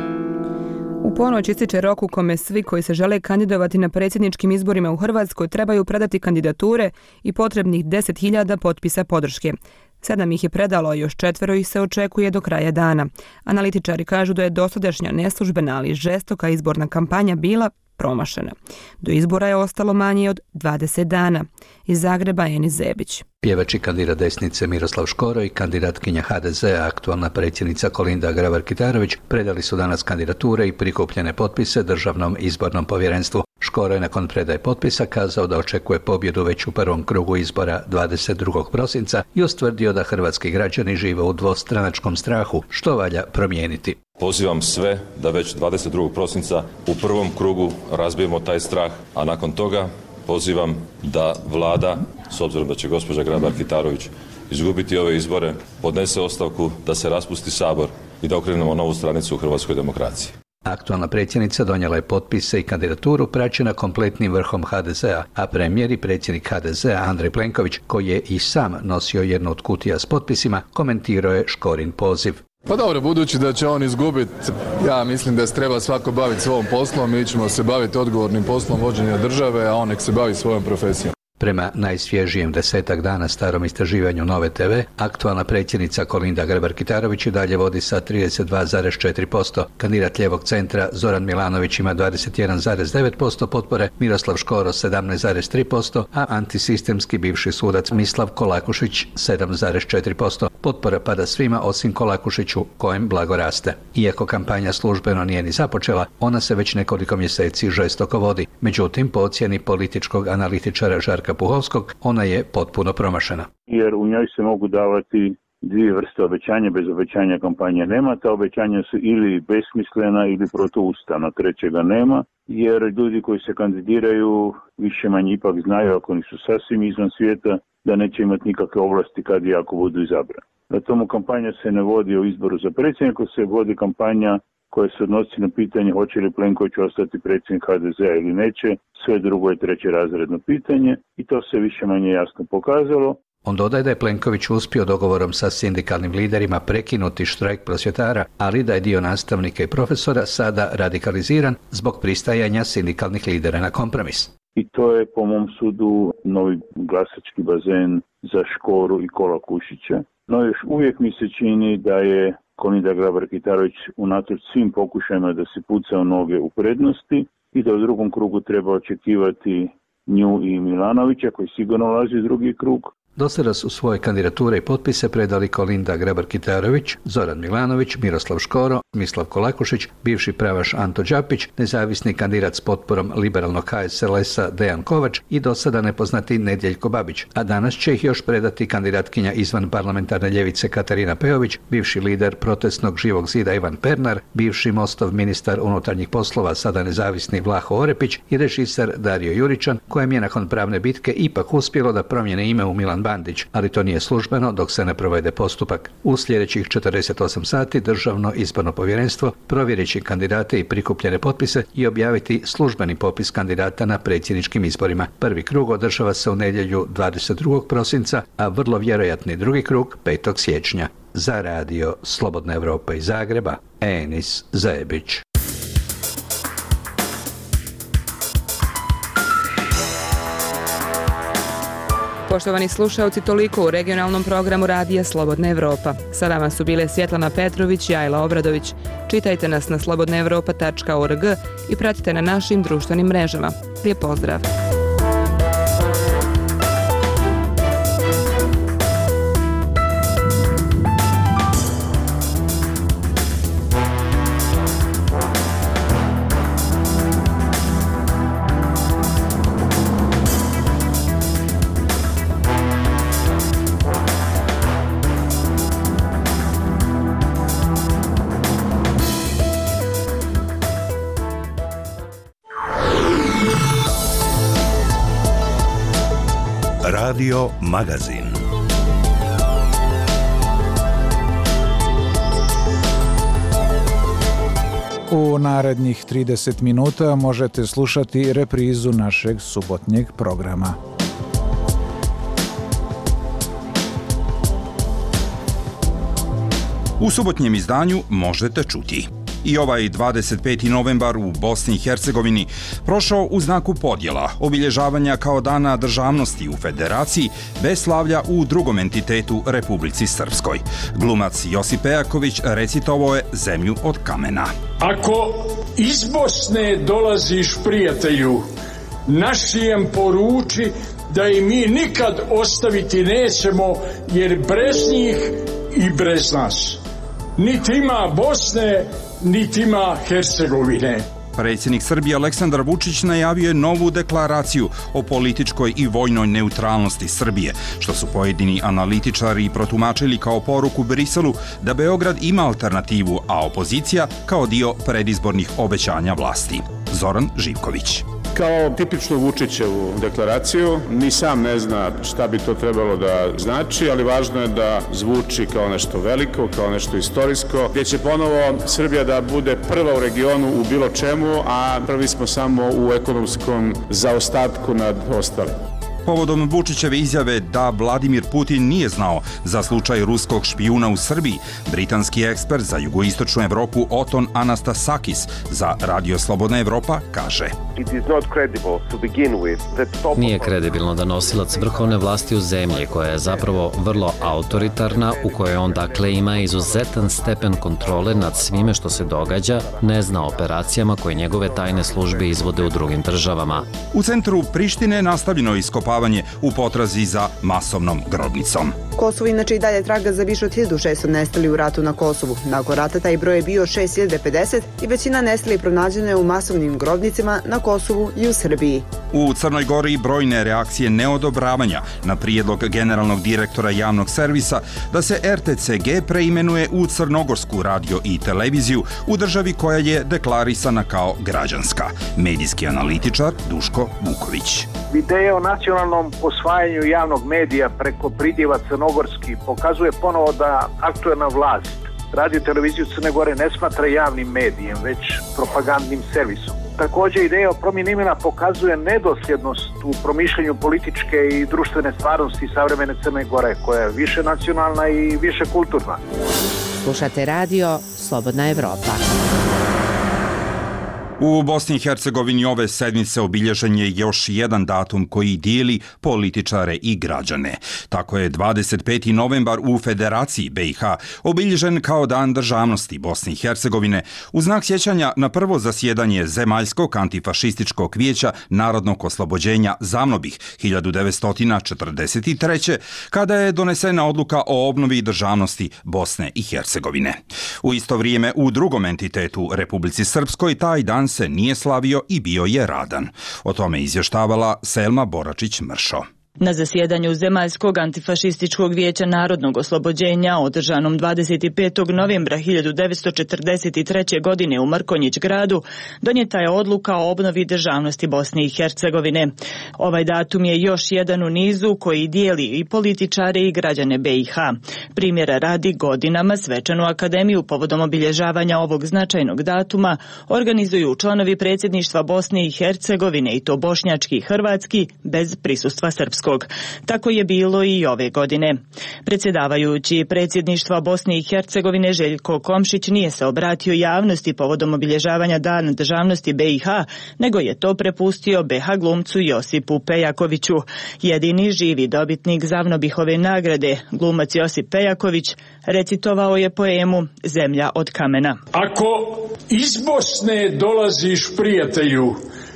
U ponoć ističe rok u kome svi koji se žele kandidovati na predsjedničkim izborima u Hrvatskoj trebaju predati kandidature i potrebnih deset hiljada potpisa podrške. Sedam ih je predalo, a još četvero ih se očekuje do kraja dana. Analitičari kažu da je dosadašnja neslužbena, ali žestoka izborna kampanja bila promašena. Do izbora je ostalo manje od dvadeset dana. Iz Zagreba Enis Zebić. Pjevač i kandidat desnice Miroslav Škoro i kandidatkinja ha de zea, aktualna predsjednica Kolinda Grabar-Kitarović, predali su danas kandidature i prikupljene potpise Državnom izbornom povjerenstvu. Škoro je nakon predaje potpisa kazao da očekuje pobjedu već u prvom krugu izbora dvadeset drugog prosinca i ustvrdio da hrvatski građani žive u dvostranačkom strahu, što valja promijeniti. Pozivam sve da već dvadeset drugog prosinca u prvom krugu razbijemo taj strah, a nakon toga pozivam da vlada, s obzirom da će gospođa Grabar-Kitarović izgubiti ove izbore, podnese ostavku, da se raspusti Sabor i da okrenemo novu stranicu u hrvatskoj demokraciji. Aktualna predsjednica donijela je potpise i kandidaturu praćena kompletnim vrhom ha de zea, a premijer i predsjednik ha de zea Andrej Plenković, koji je i sam nosio jednu od kutija s potpisima, komentirao je Škorin poziv. Pa dobro, budući da će on izgubiti, ja mislim da se treba svako baviti svom poslom, mi ćemo se baviti odgovornim poslom vođenja države, a on nek se bavi svojom profesijom. Prema najsvježijem desetak dana starom istraživanju Nove te ve, aktualna predsjednica Kolinda Grabar-Kitarović i dalje vodi sa trideset dva zarez četiri posto. Kandidat lijevog centra Zoran Milanović ima dvadeset jedan zarez devet posto potpore, Miroslav Škoro sedamnaest zarez tri posto, a antisistemski bivši sudac Mislav Kolakušić sedam zarez četiri posto. Potpora pada svima osim Kolakušiću, kojem blago raste. Iako kampanja službeno nije ni započela, ona se već nekoliko mjeseci žestoko vodi. Međutim, po ocjeni političkog analitičara Žarka Puhovskog, ona je potpuno promašena. Jer u njoj se mogu davati dvije vrste obećanja, bez obećanja kampanje nema, ta obećanja su ili besmislena ili protuustavna, trećega nema, jer ljudi koji se kandidiraju više manje ipak znaju, ako nisu sasvim izvan svijeta, da neće imati nikakve ovlasti kad i ako budu izabrani. Na tomu kampanja se ne vodi o izboru za predsjednika, se vodi kampanja koja se odnosi na pitanje hoće li Plenković ostati predsjednik ha de zea ili neće, sve drugo je treće razredno pitanje i to se više manje jasno pokazalo. On dodaje da je Plenković uspio dogovorom sa sindikalnim liderima prekinuti štrajk prosvjetara, ali da je dio nastavnika i profesora sada radikaliziran zbog pristajanja sindikalnih lidera na kompromis. I to je po mom sudu novi glasački bazen za Škoru i Kolakušića. No još uvijek mi se čini da je Kolinda Grabar-Kitarović unatoč svim pokušajima da se puca u noge u prednosti i da u drugom krugu treba očekivati nju i Milanovića koji sigurno ulazi u drugi krug. Do sada su svoje kandidature i potpise predali Kolinda Grabar-Kitarović, Zoran Milanović, Miroslav Škoro, Mislav Kolakušić, bivši pravaš Anto Đapić, nezavisni kandidat s potporom liberalnog ha es el es-a Dejan Kovač i do sada nepoznati Nedjeljko Babić, a danas će ih još predati kandidatkinja izvan parlamentarne ljevice Katarina Pejović, bivši lider protestnog Živog zida Ivan Pernar, bivši Mostov ministar unutarnjih poslova, sada nezavisni Vlaho Orepić i režiser Dario Juričan, kojem je nakon pravne bitke ipak uspjelo da promijene ime u Milan Bandić, ali to nije službeno dok se ne provede postupak. U sljedećih četrdeset osam sati Državno izborno povjerenstvo provjerit će kandidate i prikupljene potpise i objaviti službeni popis kandidata na predsjedničkim izborima. Prvi krug održava se u nedjelju dvadeset drugog prosinca, a vrlo vjerojatni drugi krug petog siječnja. Za radio Slobodna Evropa iz Zagreba, Enis Zebić. Poštovani slušalci, toliko u regionalnom programu Radija Slobodna Evropa. Sa vama su bile Svjetlana Petrović i Ajla Obradović. Čitajte nas na slobodna evropa tačka org i pratite na našim društvenim mrežama. Lijep pozdrav! Radio Magazin. U narednih trideset minuta možete slušati reprizu našeg subotnjeg programa. U subotnjem izdanju možete čuti: i ovaj dvadeset peti novembar u Bosni i Hercegovini prošao u znaku podjela, obilježavanja kao dana državnosti u Federaciji, bez slavlja u drugom entitetu Republici Srpskoj. Glumac Josip Pejaković recitovao je Zemlju od kamena. Ako iz Bosne dolaziš, prijatelju, našijem poruči da i mi nikad ostaviti nećemo, jer brez njih i brez nas niti ima Bosne, niti ima Hercegovine. Predsjednik Srbije Aleksandar Vučić najavio je novu deklaraciju o političkoj i vojnoj neutralnosti Srbije, što su pojedini analitičari protumačili kao poruku Briselu da Beograd ima alternativu, a opozicija kao dio predizbornih obećanja vlasti. Zoran Živković. Kao tipičnu Vučićevu deklaraciju, ni sam ne zna šta bi to trebalo da znači, ali važno je da zvuči kao nešto veliko, kao nešto istorijsko, gdje će ponovo Srbija da bude prva u regionu u bilo čemu, a prvi smo samo u ekonomskom zaostatku nad ostalim. Povodom Vučićeve izjave da Vladimir Putin nije znao za slučaj ruskog špijuna u Srbiji, britanski ekspert za jugoistočnu Evropu Oton Anastasakis za Radio Slobodna Evropa kaže: Nije kredibilno da nosilac vrhovne vlasti u zemlji, koja je zapravo vrlo autoritarna, u kojoj on dakle ima izuzetan stepen kontrole nad svime što se događa, ne zna o operacijama koje njegove tajne službe izvode u drugim državama. U centru Prištine nastavljeno iskopavanje u potrazi za masovnom grobnicom. Kosovo inače i dalje traga za više od hiljadu šesto nestali u ratu na Kosovu. Nakon rata taj broj je bio šest hiljada pedeset i većina nestalih pronađena je u masovnim grobnicama na Kosovu i u Srbiji. U Crnoj Gori brojne reakcije neodobravanja na prijedlog generalnog direktora javnog servisa da se R T C G preimenuje u Crnogorsku radio i televiziju u državi koja je deklarisana kao građanska. Medijski analitičar Duško Vuković. Ideja o nacionalnom osvajanju javnog medija preko pridjeva crnogorski pokazuje ponovo da aktuelna vlast radio televiziju Crne Gore ne smatra javnim medijem, već propagandnim servisom. Također, ideja o promjeni imena pokazuje nedosljednost u promišljanju političke i društvene stvarnosti savremene Crne Gore, koja je više nacionalna i više kulturna. Slušate radio Slobodna Evropa. U Bosni i Hercegovini ove sedmice obilježen je još jedan datum koji dijeli političare i građane. Tako je dvadeset peti novembar u Federaciji B i H obilježen kao dan državnosti Bosne i Hercegovine u znak sjećanja na prvo zasjedanje Zemaljskog antifašističkog vijeća narodnog oslobođenja Zamnobih hiljadu devetsto četrdeset treće. kada je donesena odluka o obnovi državnosti Bosne i Hercegovine. U isto vrijeme u drugom entitetu Republici Srpskoj taj dan se nije slavio i bio je radan. O tome izvještavala Selma Boračić-Mršo. Na zasjedanju Zemaljskog antifašističkog vijeća narodnog oslobođenja održanom dvadeset petog novembra hiljadu devetsto četrdeset treće. godine u Mrkonjić gradu donijeta je odluka o obnovi državnosti Bosne i Hercegovine. Ovaj datum je još jedan u nizu koji dijeli i političare i građane B i H. Primjera radi, godinama svečanu akademiju povodom obilježavanja ovog značajnog datuma organizuju članovi predsjedništva Bosne i Hercegovine, i to bošnjački i hrvatski, bez prisustva srpskog Mađarskog. Tako je bilo i ove godine. Predsjedavajući predsjedništva Bosne i Hercegovine Željko Komšić nije se obratio javnosti povodom obilježavanja Dana državnosti B i H, nego je to prepustio B H glumcu Josipu Pejakoviću. Jedini živi dobitnik Zavnobihove nagrade, glumac Josip Pejaković, recitovao je poemu Zemlja od kamena. Ako iz Bosne dolaziš, prijatelju,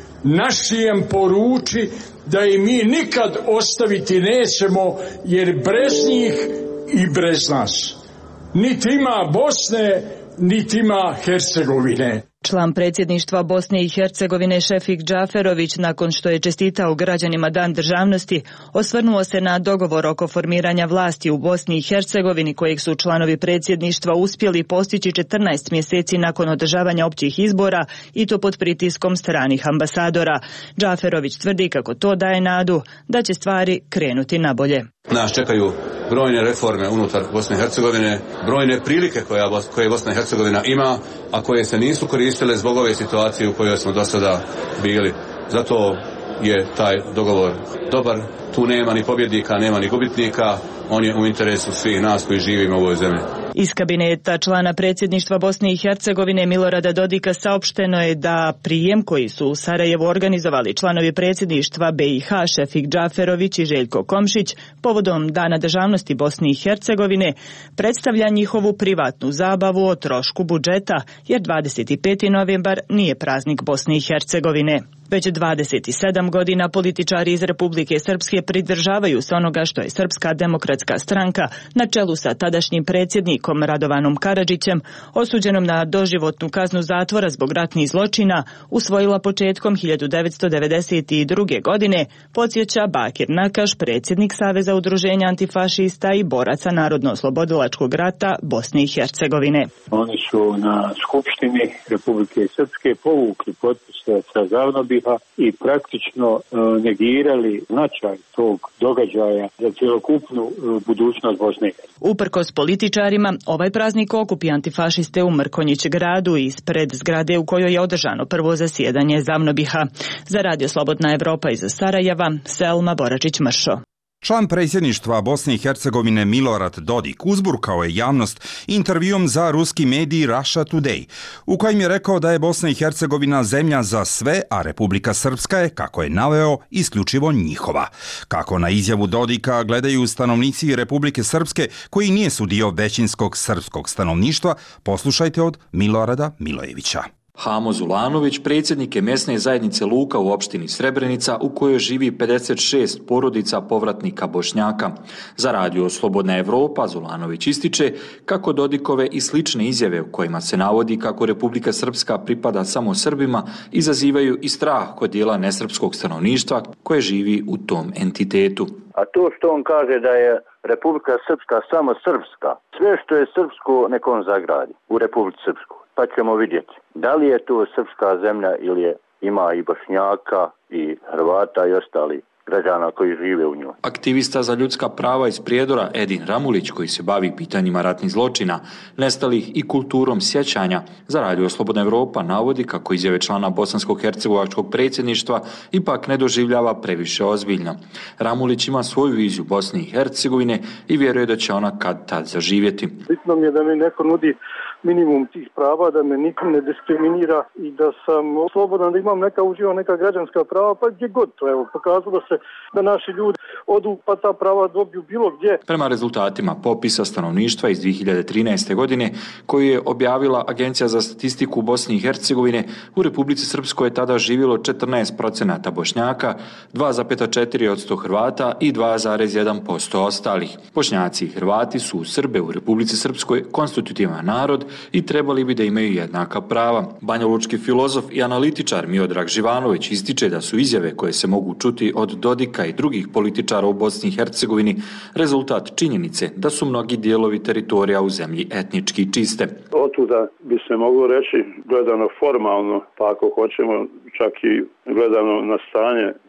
našijem poruči da i mi nikad ostaviti nećemo, jer brez njih i brez nas niti ima Bosne, niti ima Hercegovine. Član predsjedništva Bosne i Hercegovine Šefik Džaferović, nakon što je čestitao građanima Dan državnosti, osvrnuo se na dogovor oko formiranja vlasti u Bosni i Hercegovini, kojeg su članovi predsjedništva uspjeli postići četrnaest mjeseci nakon održavanja općih izbora, i to pod pritiskom stranih ambasadora. Džaferović tvrdi kako to daje nadu da će stvari krenuti nabolje. Nas čekaju brojne reforme unutar Bosne i Hercegovine, brojne prilike koja, koje Bosna i Hercegovina ima, a koje se nisu koristile zbog ove situacije u kojoj smo do sada bili. Zato je taj dogovor dobar. Tu nema ni pobjednika, nema ni gubitnika. On je u interesu svih nas koji živimo u ovoj zemlji. Iz kabineta člana predsjedništva Bosne i Hercegovine Milorada Dodika saopšteno je da prijem koji su u Sarajevu organizovali članovi predsjedništva B i H Šefik Džaferović i Željko Komšić povodom Dana državnosti Bosne i Hercegovine predstavlja njihovu privatnu zabavu o trošku budžeta, jer dvadeset peti novembar nije praznik Bosne i Hercegovine. Već dvadeset sedam godina političari iz Republike Srpske pridržavaju se onoga što je Srpska demokratska stranka na čelu sa tadašnjim predsjednikom Radovanom Karadžićem, osuđenom na doživotnu kaznu zatvora zbog ratnih zločina, usvojila početkom hiljadu devetsto devedeset druge. godine, podsjeća Bakir Nakaš, predsjednik Saveza udruženja antifašista i boraca Narodno-oslobodilačkog rata Bosne i Hercegovine. Oni su na Skupštini Republike Srpske povukli potpise sa Zavnobiha i praktično negirali značaj tog događaja za cjelokupnu budućnost Bosne. Uprkos političarima, ovaj praznik okupi antifašiste u Mrkonjić gradu ispred zgrade u kojoj je održano prvo zasjedanje Zavnobiha. Za Radio Slobodna Evropa iz Sarajeva, Selma Boračić-Mršo. Član predsjedništva Bosne i Hercegovine Milorad Dodik uzburkao je javnost intervjuom za ruski medij Russia Today, u kojem je rekao da je Bosna i Hercegovina zemlja za sve, a Republika Srpska je, kako je naveo, isključivo njihova. Kako na izjavu Dodika gledaju stanovnici Republike Srpske koji nijesu dio većinskog srpskog stanovništva, poslušajte od Milorada Milojevića. Hamo Zulanović predsjednik je mjesne zajednice Luka u opštini Srebrenica, u kojoj živi pedeset šest porodica povratnika Bošnjaka. Za Radio Slobodna Evropa Zulanović ističe kako Dodikove i slične izjave u kojima se navodi kako Republika Srpska pripada samo Srbima izazivaju i strah kod dijela nesrpskog stanovništva koje živi u tom entitetu. A to što on kaže da je Republika Srpska samo srpska, sve što je srpsko nek on zagradi u Republici Srpskoj. Pa ćemo vidjeti da li je to srpska zemlja ili je, ima i Bošnjaka i Hrvata i ostali građana koji žive u njoj. Aktivista za ljudska prava iz Prijedora Edin Ramulić, koji se bavi pitanjima ratnih zločina, nestalih i kulturom sjećanja, za Radio Slobodna Evropa navodi kako izjave člana bosansko-hercegovačkog predsjedništva ipak ne doživljava previše ozbiljno. Ramulić ima svoju viziju Bosne i Hercegovine i vjeruje da će ona kad tad zaživjeti. Bitno mi je da mi neko nudi minimum tih prava, da me niko ne diskriminira i da sam slobodan, da imam neka uživa, neka građanska prava, pa gdje god to. Evo, pokazalo se da naši ljudi odu pa ta prava dobiju bilo gdje. Prema rezultatima popisa stanovništva iz dvije hiljade trinaeste. godine, koju je objavila Agencija za statistiku Bosne i Hercegovine, u Republici Srpskoj je tada živjelo četrnaest procenata Bošnjaka, dva zarez četiri posto Hrvata i dva zarez jedan posto ostalih. Bošnjaci i Hrvati su Srbe u Republici Srpskoj konstitutivan narod i trebali bi da imaju jednaka prava. Banjalučki filozof i analitičar Miodrag Živanović ističe da su izjave koje se mogu čuti od Dodika i drugih političara u Bosni i Hercegovini rezultat činjenice da su mnogi dijelovi teritorija u zemlji etnički čiste. Otuda bi se moglo reći, gledano formalno, pa ako hoćemo čak i gledano na stanje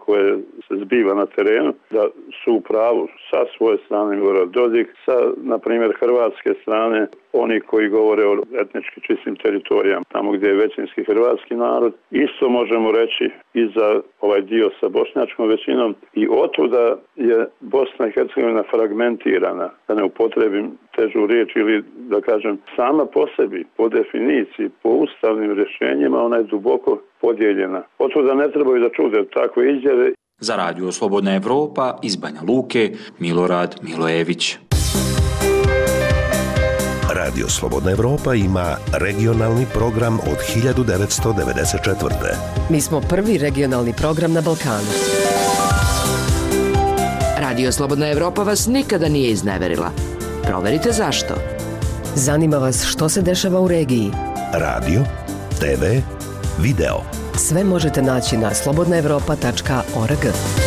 koje se zbiva na terenu, da su u pravu sa svoje strane Milorad Dodik, sa, na primjer, hrvatske strane, oni koji govore o etnički čistim teritorijama, tamo gdje je većinski hrvatski narod. Isto možemo reći i za ovaj dio sa bošnjačkom većinom i otuda je Bosna i Hercegovina fragmentirana, da ne upotrebim težu riječ ili da kažem sama po sebi, po definiciji, po ustavnim rješenjima ona je duboko podijeljena. Otuda ne trebaju da čude takve izjave. Za Radio Slobodna Evropa iz Banja Luke, Milorad Milojević. Radio Slobodna Evropa ima regionalni program od hiljadu devetsto devedeset četvrte. Mi smo prvi regionalni program na Balkanu. Radio Slobodna Evropa vas nikada nije izneverila. Proverite zašto. Zanima vas što se dešava u regiji. Radio, te ve, video. Sve možete naći na slobodna evropa tačka org.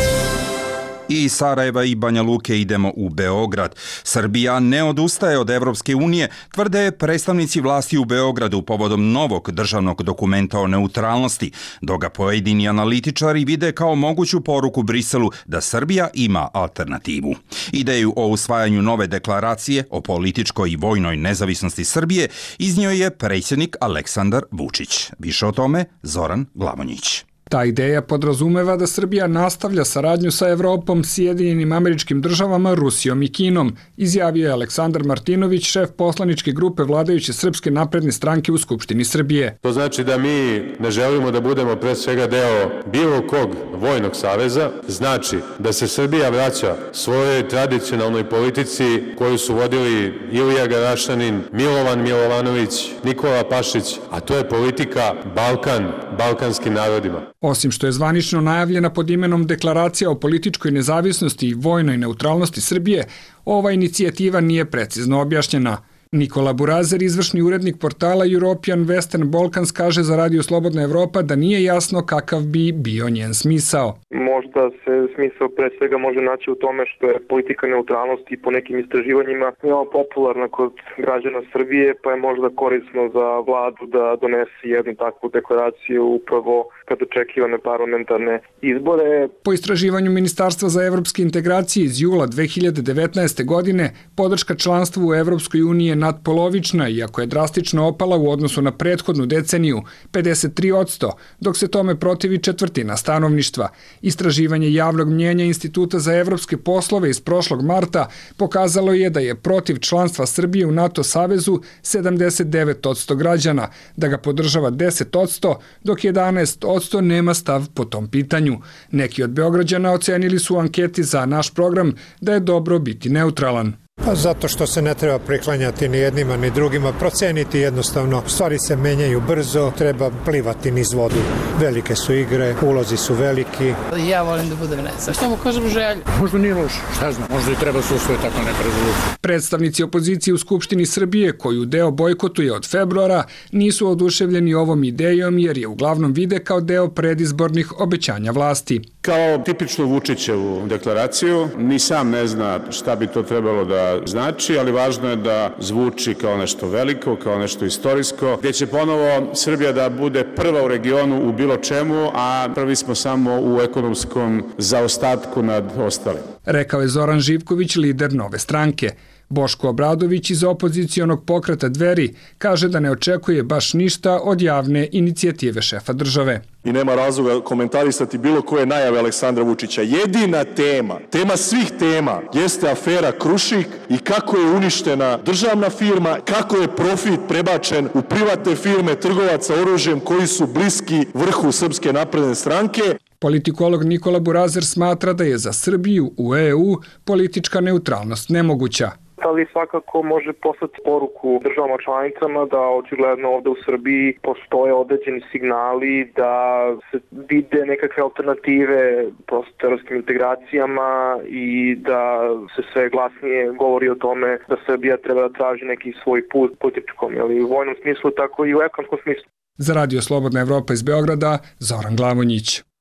I iz Sarajeva i Banja Luke idemo u Beograd. Srbija ne odustaje od Evropske unije, tvrde predstavnici vlasti u Beogradu povodom novog državnog dokumenta o neutralnosti, dok ga pojedini analitičari vide kao moguću poruku Briselu da Srbija ima alternativu. Ideju o usvajanju nove deklaracije o političkoj i vojnoj nezavisnosti Srbije iznio je predsjednik Aleksandar Vučić. Više o tome Zoran Glavonjić. Ta ideja podrazumeva da Srbija nastavlja saradnju sa Evropom, Sjedinjenim Američkim Državama, Rusijom i Kinom, izjavio je Aleksandar Martinović, šef poslaničke grupe vladajuće Srpske napredne stranke u Skupštini Srbije. To znači da mi ne želimo da budemo pre svega deo bilo kog vojnog saveza, znači da se Srbija vraća svojoj tradicionalnoj politici koju su vodili Ilija Garašanin, Milovan Milovanović, Nikola Pašić, a to je politika Balkan, balkanskim narodima. Osim što je zvanično najavljena pod imenom Deklaracija o političkoj nezavisnosti i vojnoj neutralnosti Srbije, ova inicijativa nije precizno objašnjena. Nikola Burazer, izvršni urednik portala European Western Balkans, kaže za Radio Slobodna Evropa da nije jasno kakav bi bio njen smisao. Možda se smisao pre svega može naći u tome što je politika neutralnosti po nekim istraživanjima veoma popularna kod građana Srbije, pa je možda korisno za vladu da donese jednu takvu deklaraciju upravo kad očekivane parlamentarne izbore. Po istraživanju Ministarstva za evropske integracije iz jula dve hiljade devetnaeste. godine, podrška članstvu u Evropskoj uniji je nadpolovična, iako je drastično opala u odnosu na prethodnu deceniju, pedeset tri posto, dok se tome protivi četvrtina stanovništva. Istraživanje javnog mnjenja Instituta za evropske poslove iz prošlog marta pokazalo je da je protiv članstva Srbije u NATO savezu sedamdeset devet posto građana, da ga podržava deset posto, dok jedanaest posto nema stav po tom pitanju. Neki od Beograđana ocenili su u anketi za naš program da je dobro biti neutralan. Pa zato što se ne treba priklanjati ni jednima ni drugima, proceniti jednostavno. Stvari se menjaju brzo, treba plivati niz vodu. Velike su igre, ulozi su veliki. Ja volim da budem nezavisna. Što mu kažem želju? Možda nije loš, šta znam, možda i treba se usvojiti tako neka rezolucija. Predstavnici opozicije u Skupštini Srbije, koju deo bojkotuje od februara, nisu oduševljeni ovom idejom jer je uglavnom vide kao deo predizbornih obećanja vlasti. Kao tipičnu Vučićevu deklaraciju, ni sam ne zna šta bi to trebalo da znači, ali važno je da zvuči kao nešto veliko, kao nešto istorijsko, gdje će ponovo Srbija da bude prva u regionu u bilo čemu, a prvi smo samo u ekonomskom zaostatku nad ostalim. Rekao je Zoran Živković, lider Nove stranke. Boško Obradović iz opozicionog pokreta Dveri kaže da ne očekuje baš ništa od javne inicijative šefa države. I nema razloga komentarisati bilo koje najave Aleksandra Vučića. Jedina tema, tema svih tema, jeste afera Krušik i kako je uništena državna firma, kako je profit prebačen u privatne firme trgovaca oružjem koji su bliski vrhu Srpske napredne stranke. Politikolog Nikola Burazer smatra da je za Srbiju u E U politička neutralnost nemoguća. Ali svakako može poslati poruku državama članicama da očigledno ovde u Srbiji postoje određeni signali da se vide nekakve alternative prosto evropskim integracijama i da se sve glasnije govori o tome da Srbija treba da traži neki svoj put političkom, ali u vojnom smislu, tako i u ekonomskom smislu. Za Radio Slobodna Evropa iz Beograda, Zoran Glavonjić.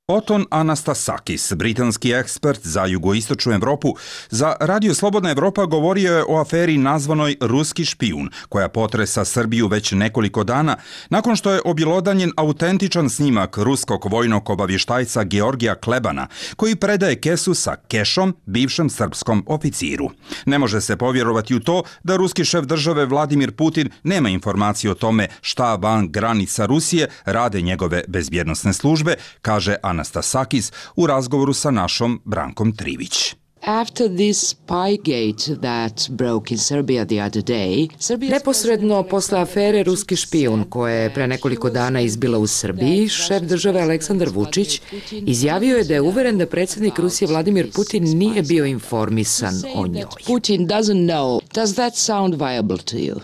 Oton Anastasakis, britanski ekspert za jugoistočnu Evropu, za Radio Slobodna Evropa govorio je o aferi nazvanoj Ruski špijun, koja potresa Srbiju već nekoliko dana, nakon što je objelodanjen autentičan snimak ruskog vojnog obavještajca Georgija Klebana, koji predaje kesu sa kešom bivšem srpskom oficiru. Ne može se povjerovati u to da ruski šef države Vladimir Putin nema informaciju o tome šta van granica Rusije rade njegove bezbjednosne službe, kaže Anastasakis u razgovoru sa našom Brankom Trivić. Neposredno posle afere Ruski špijun, koja je pre nekoliko dana izbila u Srbiji, šef države Aleksandar Vučić izjavio je da je uveren da predsjednik Rusije Vladimir Putin nije bio informisan o njoj. Putin doesn't know. Does that sound viable to you?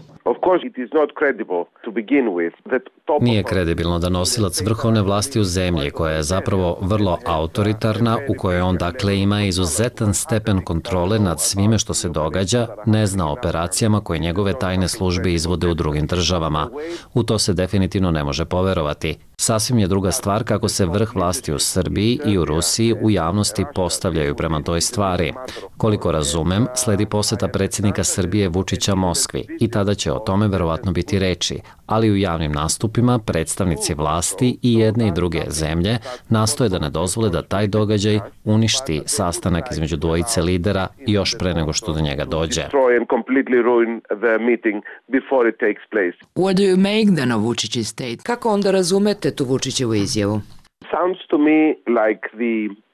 Nije kredibilno da nosilac vrhovne vlasti u zemlji, koja je zapravo vrlo autoritarna, u kojoj on dakle ima izuzetan stepen kontrole nad svime što se događa, ne zna o operacijama koje njegove tajne službe izvode u drugim državama. U to se definitivno ne može poverovati. Sasvim je druga stvar kako se vrh vlasti u Srbiji i u Rusiji u javnosti postavljaju prema toj stvari. Koliko razumem, sledi poseta predsjednika Srbije Vučića Moskvi i tada će o tome verovatno biti reči, ali u javnim nastupima predstavnici vlasti i jedne i druge zemlje nastoje da ne dozvole da taj događaj uništi sastanak između dvojice lidera još pre nego što do njega dođe. What do you make then of Vučić's state? Kako onda razumete tu Vučićevu izjavu? Sounds to me like the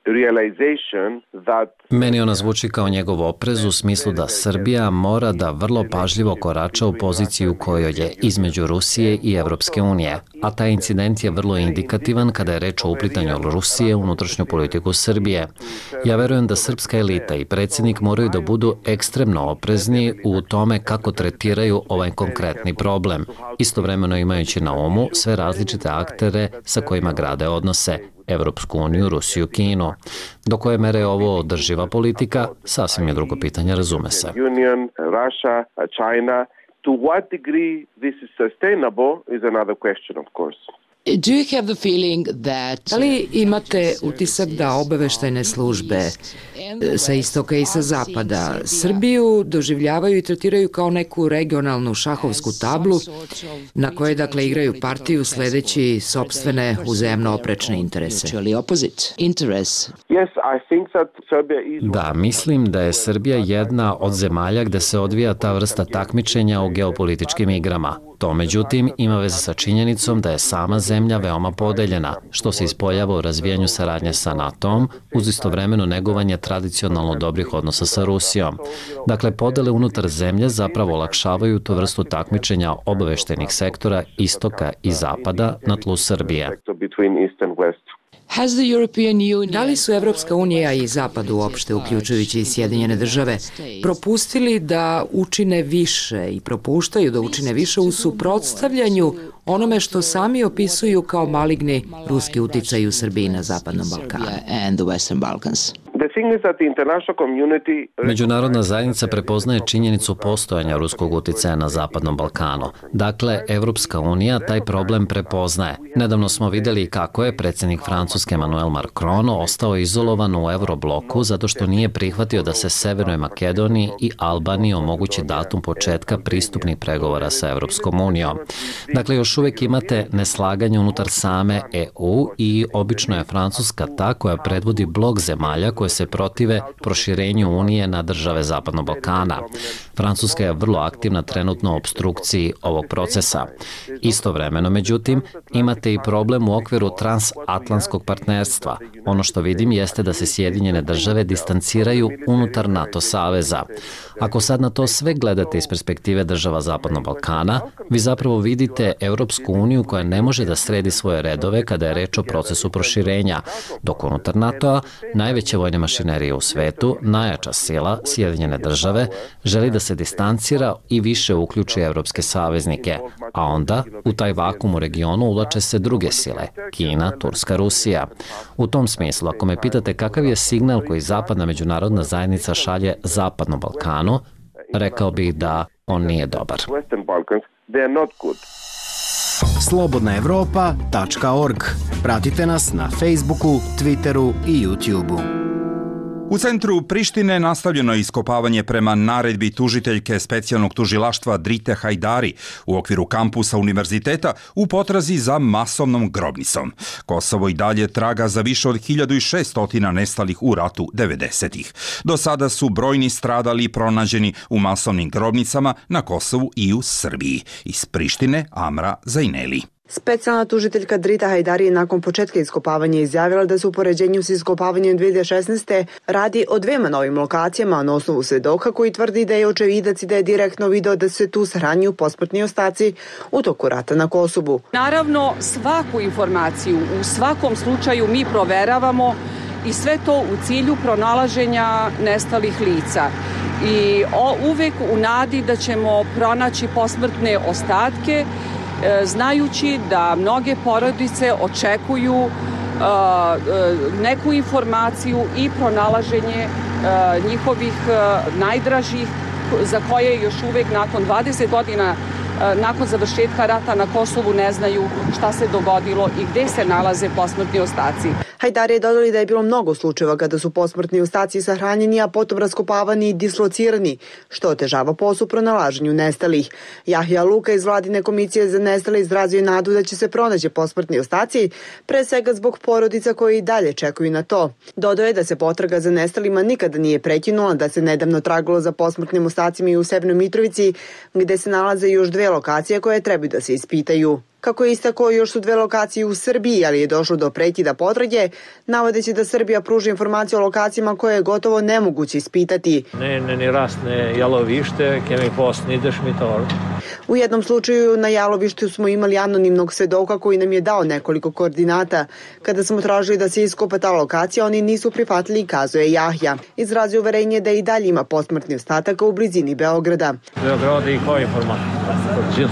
Meni ona zvuči kao njegov oprez u smislu da Srbija mora da vrlo pažljivo korača u poziciju kojoj je između Rusije i Evropske unije, a taj incident je vrlo indikativan kada je reč o uplitanju Rusije u unutrašnju politiku Srbije. Ja verujem da srpska elita i predsjednik moraju da budu ekstremno oprezni u tome kako tretiraju ovaj konkretni problem, istovremeno imajući na umu sve različite aktere sa kojima grade odnose, Evropsku uniju, Rusiju, Kinu. Do koje mere je ovo održiva politika, sasvim je drugo pitanje, razume se. Union, Russia, China, to what degree this is sustainable is another question, of course. Do you have the feeling that... Da li imate utisak da obaveštajne službe sa istoka i sa zapada Srbiju doživljavaju i tretiraju kao neku regionalnu šahovsku tablu na kojoj dakle igraju partiju sledeći sopstvene uzajamno oprečne interese? Da, mislim da je Srbija jedna od zemalja gde se odvija ta vrsta takmičenja u geopolitičkim igrama. To, međutim, ima veze sa činjenicom da je sama zemlja veoma podeljena, što se ispoljava u razvijanju saradnje sa NATO-om, uz istovremeno negovanje tradicionalno dobrih odnosa sa Rusijom. Dakle, podele unutar zemlje zapravo olakšavaju tu vrstu takmičenja obaveštajnih sektora istoka i zapada na tlu Srbije. Da li su Evropska unija i Zapad uopšte, uključujući i Sjedinjene države, propustili da učine više i propuštaju da učine više u suprotstavljanju onome što sami opisuju kao maligni ruski uticaj u Srbiji na Zapadnom Balkanu? Međunarodna zajednica prepoznaje činjenicu postojanja ruskog uticaja na Zapadnom Balkanu. Dakle, Evropska unija taj problem prepoznaje. Nedavno smo vidjeli kako je predsjednik Francuske Emmanuel Macron ostao izolovan u Eurobloku zato što nije prihvatio da se Severnoj Makedoniji i Albaniji omogući datum početka pristupnih pregovora sa Evropskom unijom. Dakle, još uvijek imate neslaganje unutar same E U i obično je Francuska ta koja predvodi blok zemalja koje se protive proširenju Unije na države Zapadnog Balkana. Francuska je vrlo aktivna trenutno u opstrukciji ovog procesa. Istovremeno, međutim, imate i problem u okviru transatlantskog partnerstva. Ono što vidim jeste da se Sjedinjene države distanciraju unutar NATO saveza. Ako sad na to sve gledate iz perspektive država Zapadnog Balkana, vi zapravo vidite Evropsku uniju koja ne može da sredi svoje redove kada je reč o procesu proširenja, dok unutar NATO-a najveće vojne mašinerije u svetu, najjača sila, Sjedinjene države, želi da se distancira i više uključi evropske saveznike, a onda u taj vakum u regionu uvlače se druge sile, Kina, Turska, Rusija. U tom smislu, ako me pitate kakav je signal koji zapadna međunarodna zajednica šalje Zapadnom Balkanu, rekao bih da on nije dobar. slobodna evropa tačka org Pratite nas na Facebooku, Twitteru i YouTubeu. U centru Prištine nastavljeno je iskopavanje prema naredbi tužiteljke specijalnog tužilaštva Drite Hajdari u okviru kampusa univerziteta u potrazi za masovnom grobnicom. Kosovo i dalje traga za više od hiljadu šesto nestalih u ratu devedesetih. Do sada su brojni stradali i pronađeni u masovnim grobnicama na Kosovu i u Srbiji. Iz Prištine Amra Zajneli. Specijalna tužiteljka Drita Hajdari je nakon početka iskopavanja izjavila da se u poređenju s iskopavanjem dve hiljade šesnaeste. radi o dvema novim lokacijama na osnovu svedoka koji tvrdi da je očevidac i da je direktno video da se tu sahranjuju posmrtni ostaci u toku rata na Kosovu. Naravno, svaku informaciju u svakom slučaju mi proveravamo i sve to u cilju pronalaženja nestalih lica. I uvek u nadi da ćemo pronaći posmrtne ostatke, znajući da mnoge porodice očekuju neku informaciju i pronalaženje njihovih najdražih, za koje još uvek nakon dvadeset godina nakon završetka rata na Kosovu ne znaju šta se dogodilo i gde se nalaze posmrtni ostaci. Hajdari je dodali da je bilo mnogo slučajeva kada su posmrtni ostaci sahranjeni, a potom raskopavani i dislocirani, što otežava posao pronalaženju nestalih. Jahja Luka iz Vladine komisije za nestale izrazio je nadu da će se pronaći posmrtni ostaci, pre svega zbog porodica koji i dalje čekuju na to. Dodao je da se potraga za nestalima nikada nije prekinula, da se nedavno tragalo za posmrtnim ostacima i u Severnoj Mitrovici, gde se nalaze još dve lokacije koje trebaju da se ispitaju. Kako je istakao, još su dve lokacije u Srbiji, ali je došlo do prekida potrage, navodeći da Srbija pruža informacije o lokacijama koje je gotovo nemoguće ispitati. Ne, ne, ni rast, ne jalovište, kemi post, ni dešmitor. U jednom slučaju na jalovištu smo imali anonimnog svedoka koji nam je dao nekoliko koordinata. Kada smo tražili da se iskopa ta lokacija, oni nisu prihvatili, kazuje Jahja. Izrazio uverenje da i dalje ima posmrtni ostataka u blizini Beograda. Beograd i koja informacija?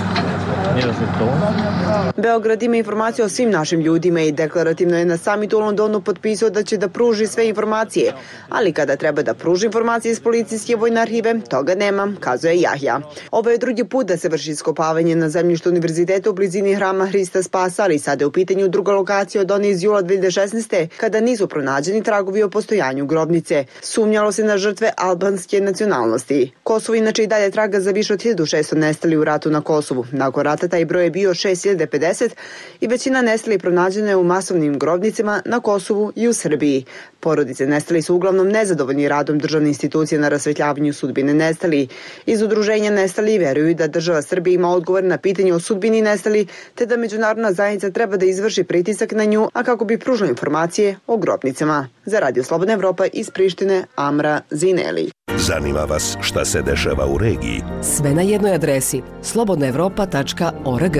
Beograd ima informacije o svim našim ljudima i deklarativno je na samitu u Londonu potpisao da će da pruži sve informacije, ali kada treba da pruži informacije iz policijske vojne arhive, toga nema, kazuje Jahja. Ovo je drugi put da se vrši iskopavanje na zemljištu univerziteta u blizini hrama Hrista Spasa, ali sada je u pitanju druga lokacija od one iz jula dve hiljade šesnaeste. kada nisu pronađeni tragovi o postojanju grobnice. Sumnjalo se na žrtve albanske nacionalnosti. Kosovo inače i dalje traga za više od hiljadu šesto nestali u ratu na Kosovu. Nakon rata taj broj je bio šest hiljada pedeset i većina nestalih pronađena je u masovnim grobnicama na Kosovu i u Srbiji. Porodice nestali su uglavnom nezadovoljni radom državne institucije na rasvetljavanju sudbine nestali. Iz udruženja nestali veruju da država Srbije ima odgovor na pitanje o sudbini nestali, te da međunarodna zajednica treba da izvrši pritisak na nju, a kako bi pružila informacije o grobnicama. Za Radio Slobodna Evropa iz Prištine, Amra Zineli. Zanima vas šta se dešava u regiji? Sve na jednoj adresi slobodna evropa tačka org.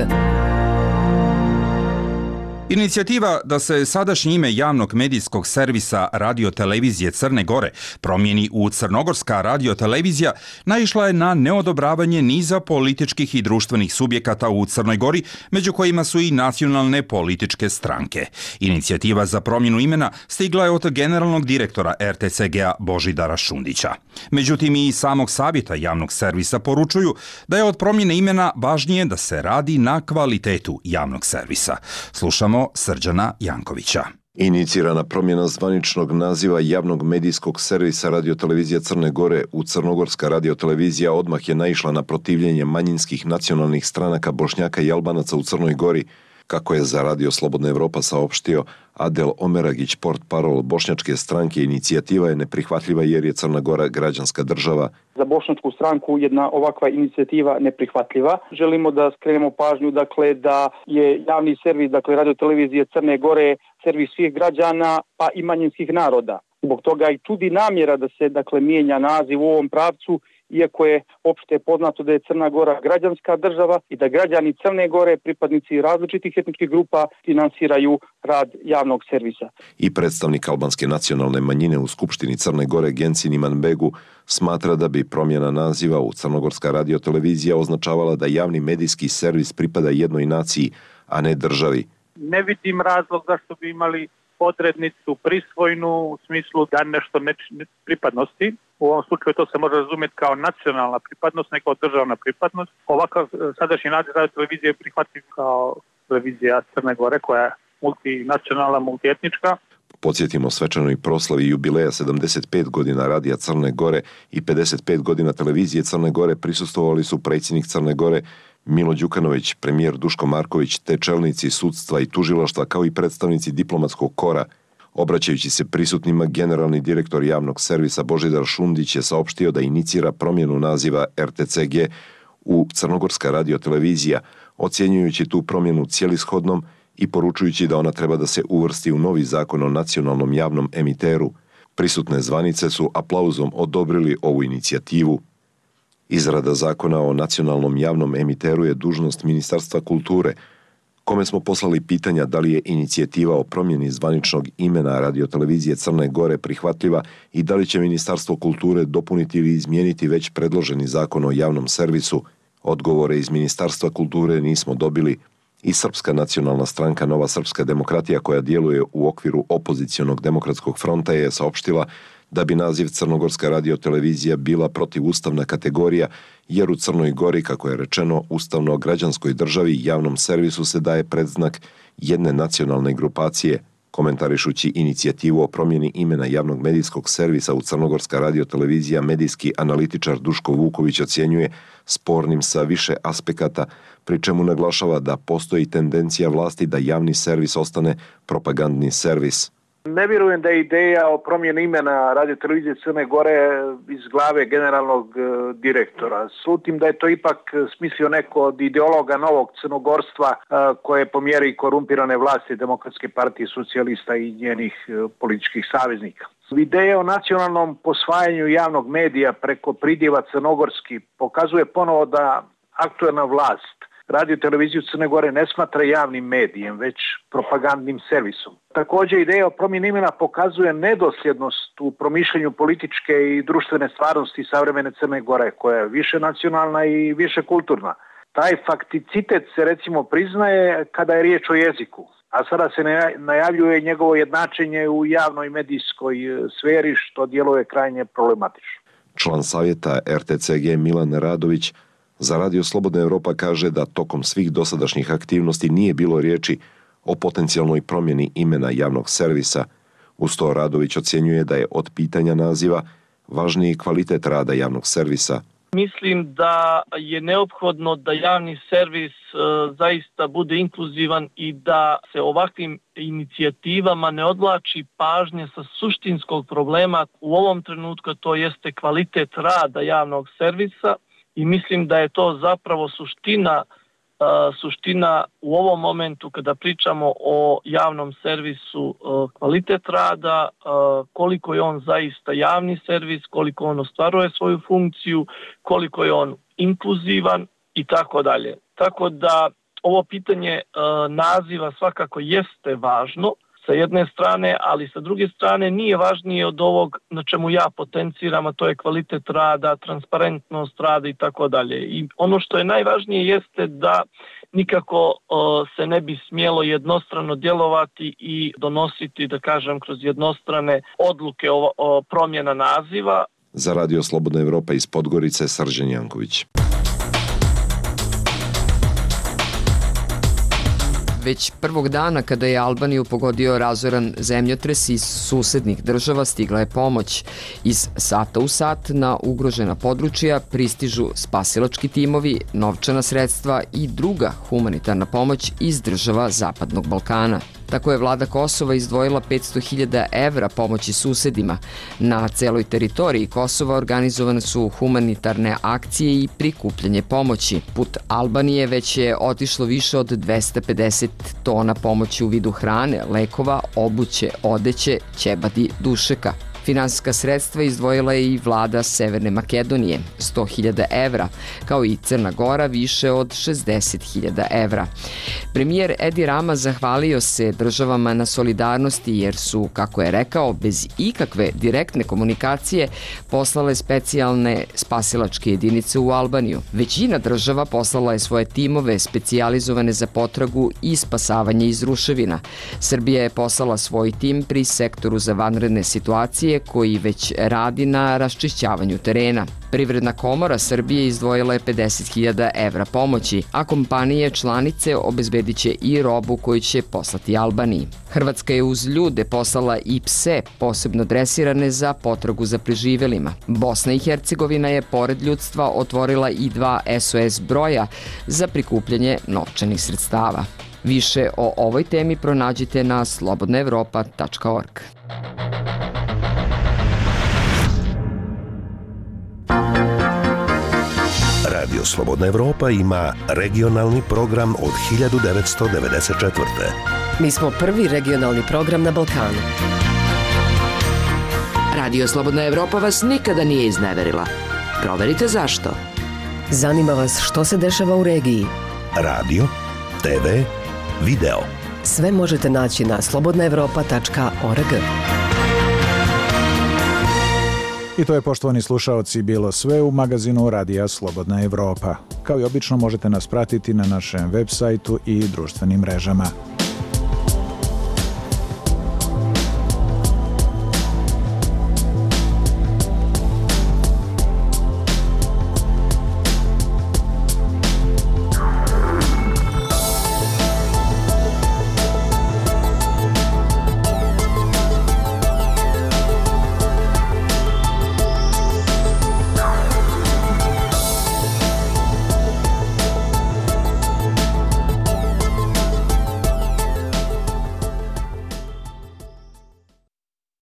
Inicijativa da se sadašnje ime javnog medijskog servisa radiotelevizije Crne Gore promijeni u Crnogorska radiotelevizija naišla je na neodobravanje niza političkih i društvenih subjekata u Crnoj Gori, među kojima su i nacionalne političke stranke. Inicijativa za promjenu imena stigla je od generalnog direktora er te ce ge-a Božidara Šundića. Međutim, i samog savjeta javnog servisa poručuju da je od promjene imena važnije da se radi na kvalitetu javnog servisa. Slušamo Srđana Jankovića. Inicirana promjena zvaničnog naziva javnog medijskog servisa radiotelevizija Crne Gore u Crnogorska radiotelevizija odmah je naišla na protivljenje manjinskih nacionalnih stranaka Bošnjaka i Albanaca u Crnoj Gori, kako je za Radio Slobodna Evropa saopštio Adel Omeragić, portparol bošnjačke stranke. Inicijativa je neprihvatljiva jer je Crna Gora građanska država. Za bošnjačku stranku jedna ovakva inicijativa neprihvatljiva. Želimo da skrenemo pažnju dakle da je javni servis, dakle radiotelevizije Crne Gore, servis svih građana pa i manjinskih naroda. Zbog toga i čudi namjera da se dakle mijenja naziv u ovom pravcu, iako je opšte poznato da je Crna Gora građanska država i da građani Crne Gore, pripadnici različitih etničkih grupa, finansiraju rad javnog servisa. I predstavnik albanske nacionalne manjine u Skupštini Crne Gore Gencin Imanbegu smatra da bi promjena naziva u Crnogorska radiotelevizija označavala da javni medijski servis pripada jednoj naciji, a ne državi. Ne vidim razlog zašto bi imali odrednicu prisvojnu u smislu da nešto ne pripadnosti. U ovom slučaju to se može razumjeti kao nacionalna pripadnost, ne kao državna pripadnost. Ovakav sadašnji naziv radio televizije je prihvatljiv kao televizija Crne Gore koja multinacionalna, multietnička. Podsjetimo svečanoj proslavi jubileja sedamdeset pet godina Radija Crne Gore i pedeset pet godina televizije Crne Gore prisustvovali su predsjednik Crne Gore Milo Đukanović, premijer Duško Marković, te čelnici sudstva i tužilaštva kao i predstavnici diplomatskog kora. Obraćajući se prisutnima, generalni direktor javnog servisa Božidar Šundić je saopštio da inicira promjenu naziva R T C G u Crnogorska radiotelevizija, ocjenjujući tu promjenu cijelishodnom i poručujući da ona treba da se uvrsti u novi zakon o nacionalnom javnom emiteru. Prisutne zvanice su aplauzom odobrili ovu inicijativu. Izrada zakona o nacionalnom javnom emiteru je dužnost Ministarstva kulture, kome smo poslali pitanja da li je inicijativa o promjeni zvaničnog imena radiotelevizije Crne Gore prihvatljiva i da li će Ministarstvo kulture dopuniti ili izmijeniti već predloženi zakon o javnom servisu. Odgovore iz Ministarstva kulture nismo dobili. I Srpska nacionalna stranka Nova srpska demokratija, koja djeluje u okviru opozicionog demokratskog fronta, je saopštila da bi naziv Crnogorska radiotelevizija bila protivustavna kategorija, jer u Crnoj Gori, kako je rečeno, ustavno građanskoj državi javnom servisu se daje predznak jedne nacionalne grupacije. Komentarišući inicijativu o promjeni imena javnog medijskog servisa u Crnogorska radiotelevizija, medijski analitičar Duško Vuković ocjenjuje spornim sa više aspekata, pri čemu naglašava da postoji tendencija vlasti da javni servis ostane propagandni servis. Ne vjerujem da je ideja o promjeni imena radiotelevizije Crne Gore iz glave generalnog direktora. Slutim da je to ipak smislio neko od ideologa novog crnogorstva koje po mjeri korumpirane vlasti Demokratske partije socijalista i njenih političkih saveznika. Ideja o nacionalnom posvajanju javnog medija preko pridjeva crnogorski pokazuje ponovo da aktuelna vlast radioteleviziju Crne Gore ne smatra javnim medijem, već propagandnim servisom. Također, ideja o promjeni imena pokazuje nedosljednost u promišljanju političke i društvene stvarnosti savremene Crne Gore, koja je više nacionalna i više kulturna. Taj fakticitet se recimo priznaje kada je riječ o jeziku, a sada se najavljuje njegovo jednačenje u javnoj medijskoj sferi, što djeluje krajnje problematično. Član savjeta R T C G Milan Radović za Radio Slobodna Evropa kaže da tokom svih dosadašnjih aktivnosti nije bilo riječi o potencijalnoj promjeni imena javnog servisa. Uz to Radović ocjenjuje da je od pitanja naziva važniji kvalitet rada javnog servisa. Mislim da je neophodno da javni servis e, zaista bude inkluzivan i da se ovakvim inicijativama ne odvlači pažnje sa suštinskog problema. U ovom trenutku to jeste kvalitet rada javnog servisa. I mislim da je to zapravo suština, uh, suština u ovom momentu kada pričamo o javnom servisu, uh, kvalitet rada, uh, koliko je on zaista javni servis, koliko on ostvaruje svoju funkciju, koliko je on inkluzivan i tako dalje. Tako da ovo pitanje uh, naziva svakako jeste važno sa jedne strane, ali sa druge strane nije važnije od ovog na čemu ja potenciram, a to je kvalitet rada, transparentnost rada i tako dalje. I ono što je najvažnije jeste da nikako uh, se ne bi smjelo jednostrano djelovati i donositi, da kažem, kroz jednostrane odluke o, o promjena naziva. Za Radio Slobodna Evropa iz Podgorice, Srđan Janković. Već prvog dana kada je Albaniju pogodio razoran zemljotres iz susednih država stigla je pomoć. Iz sata u sat na ugrožena područja pristižu spasilački timovi, novčana sredstva i druga humanitarna pomoć iz država Zapadnog Balkana. Tako je vlada Kosova izdvojila petsto hiljada evra pomoći susedima. Na celoj teritoriji Kosova organizovane su humanitarne akcije i prikupljanje pomoći. Put Albanije već je otišlo više od dvesta pedeset tona pomoći u vidu hrane, lekova, obuće, odeće, ćebadi, dušeka. Finansijska sredstva izdvojila je i vlada Severne Makedonije, sto hiljada evra, kao i Crna Gora više od šezdeset hiljada evra. Premijer Edi Rama zahvalio se državama na solidarnosti jer su, kako je rekao, bez ikakve direktne komunikacije poslale specijalne spasilačke jedinice u Albaniju. Većina država poslala je svoje timove specijalizovane za potragu i spasavanje iz ruševina. Srbija je poslala svoj tim pri sektoru za vanredne situacije Srbije koji već radi na raščišćavanju terena. Privredna komora Srbije izdvojila je pedeset hiljada evra pomoći, a kompanije članice obezbedit će i robu koju će poslati Albaniji. Hrvatska je uz ljude poslala i pse, posebno dresirane za potragu za preživelima. Bosna i Hercegovina je pored ljudstva otvorila i dva S O S broja za prikupljanje novčanih sredstava. Više o ovoj temi pronađite na slobodna evropa tačka org. Radio Slobodna Evropa ima regionalni program od hiljadu devetsto devedeset četvrte. Mi smo prvi regionalni program na Balkanu. Radio Slobodna Evropa vas nikada nije izneverila. Proverite zašto. Zanima vas što se dešava u regiji. Radio, T V, video. Sve možete naći na slobodna evropa tačka org. I to je, poštovani slušaoci, bilo sve u magazinu Radija Slobodna Evropa. Kao i obično možete nas pratiti na našem web sajtu i društvenim mrežama.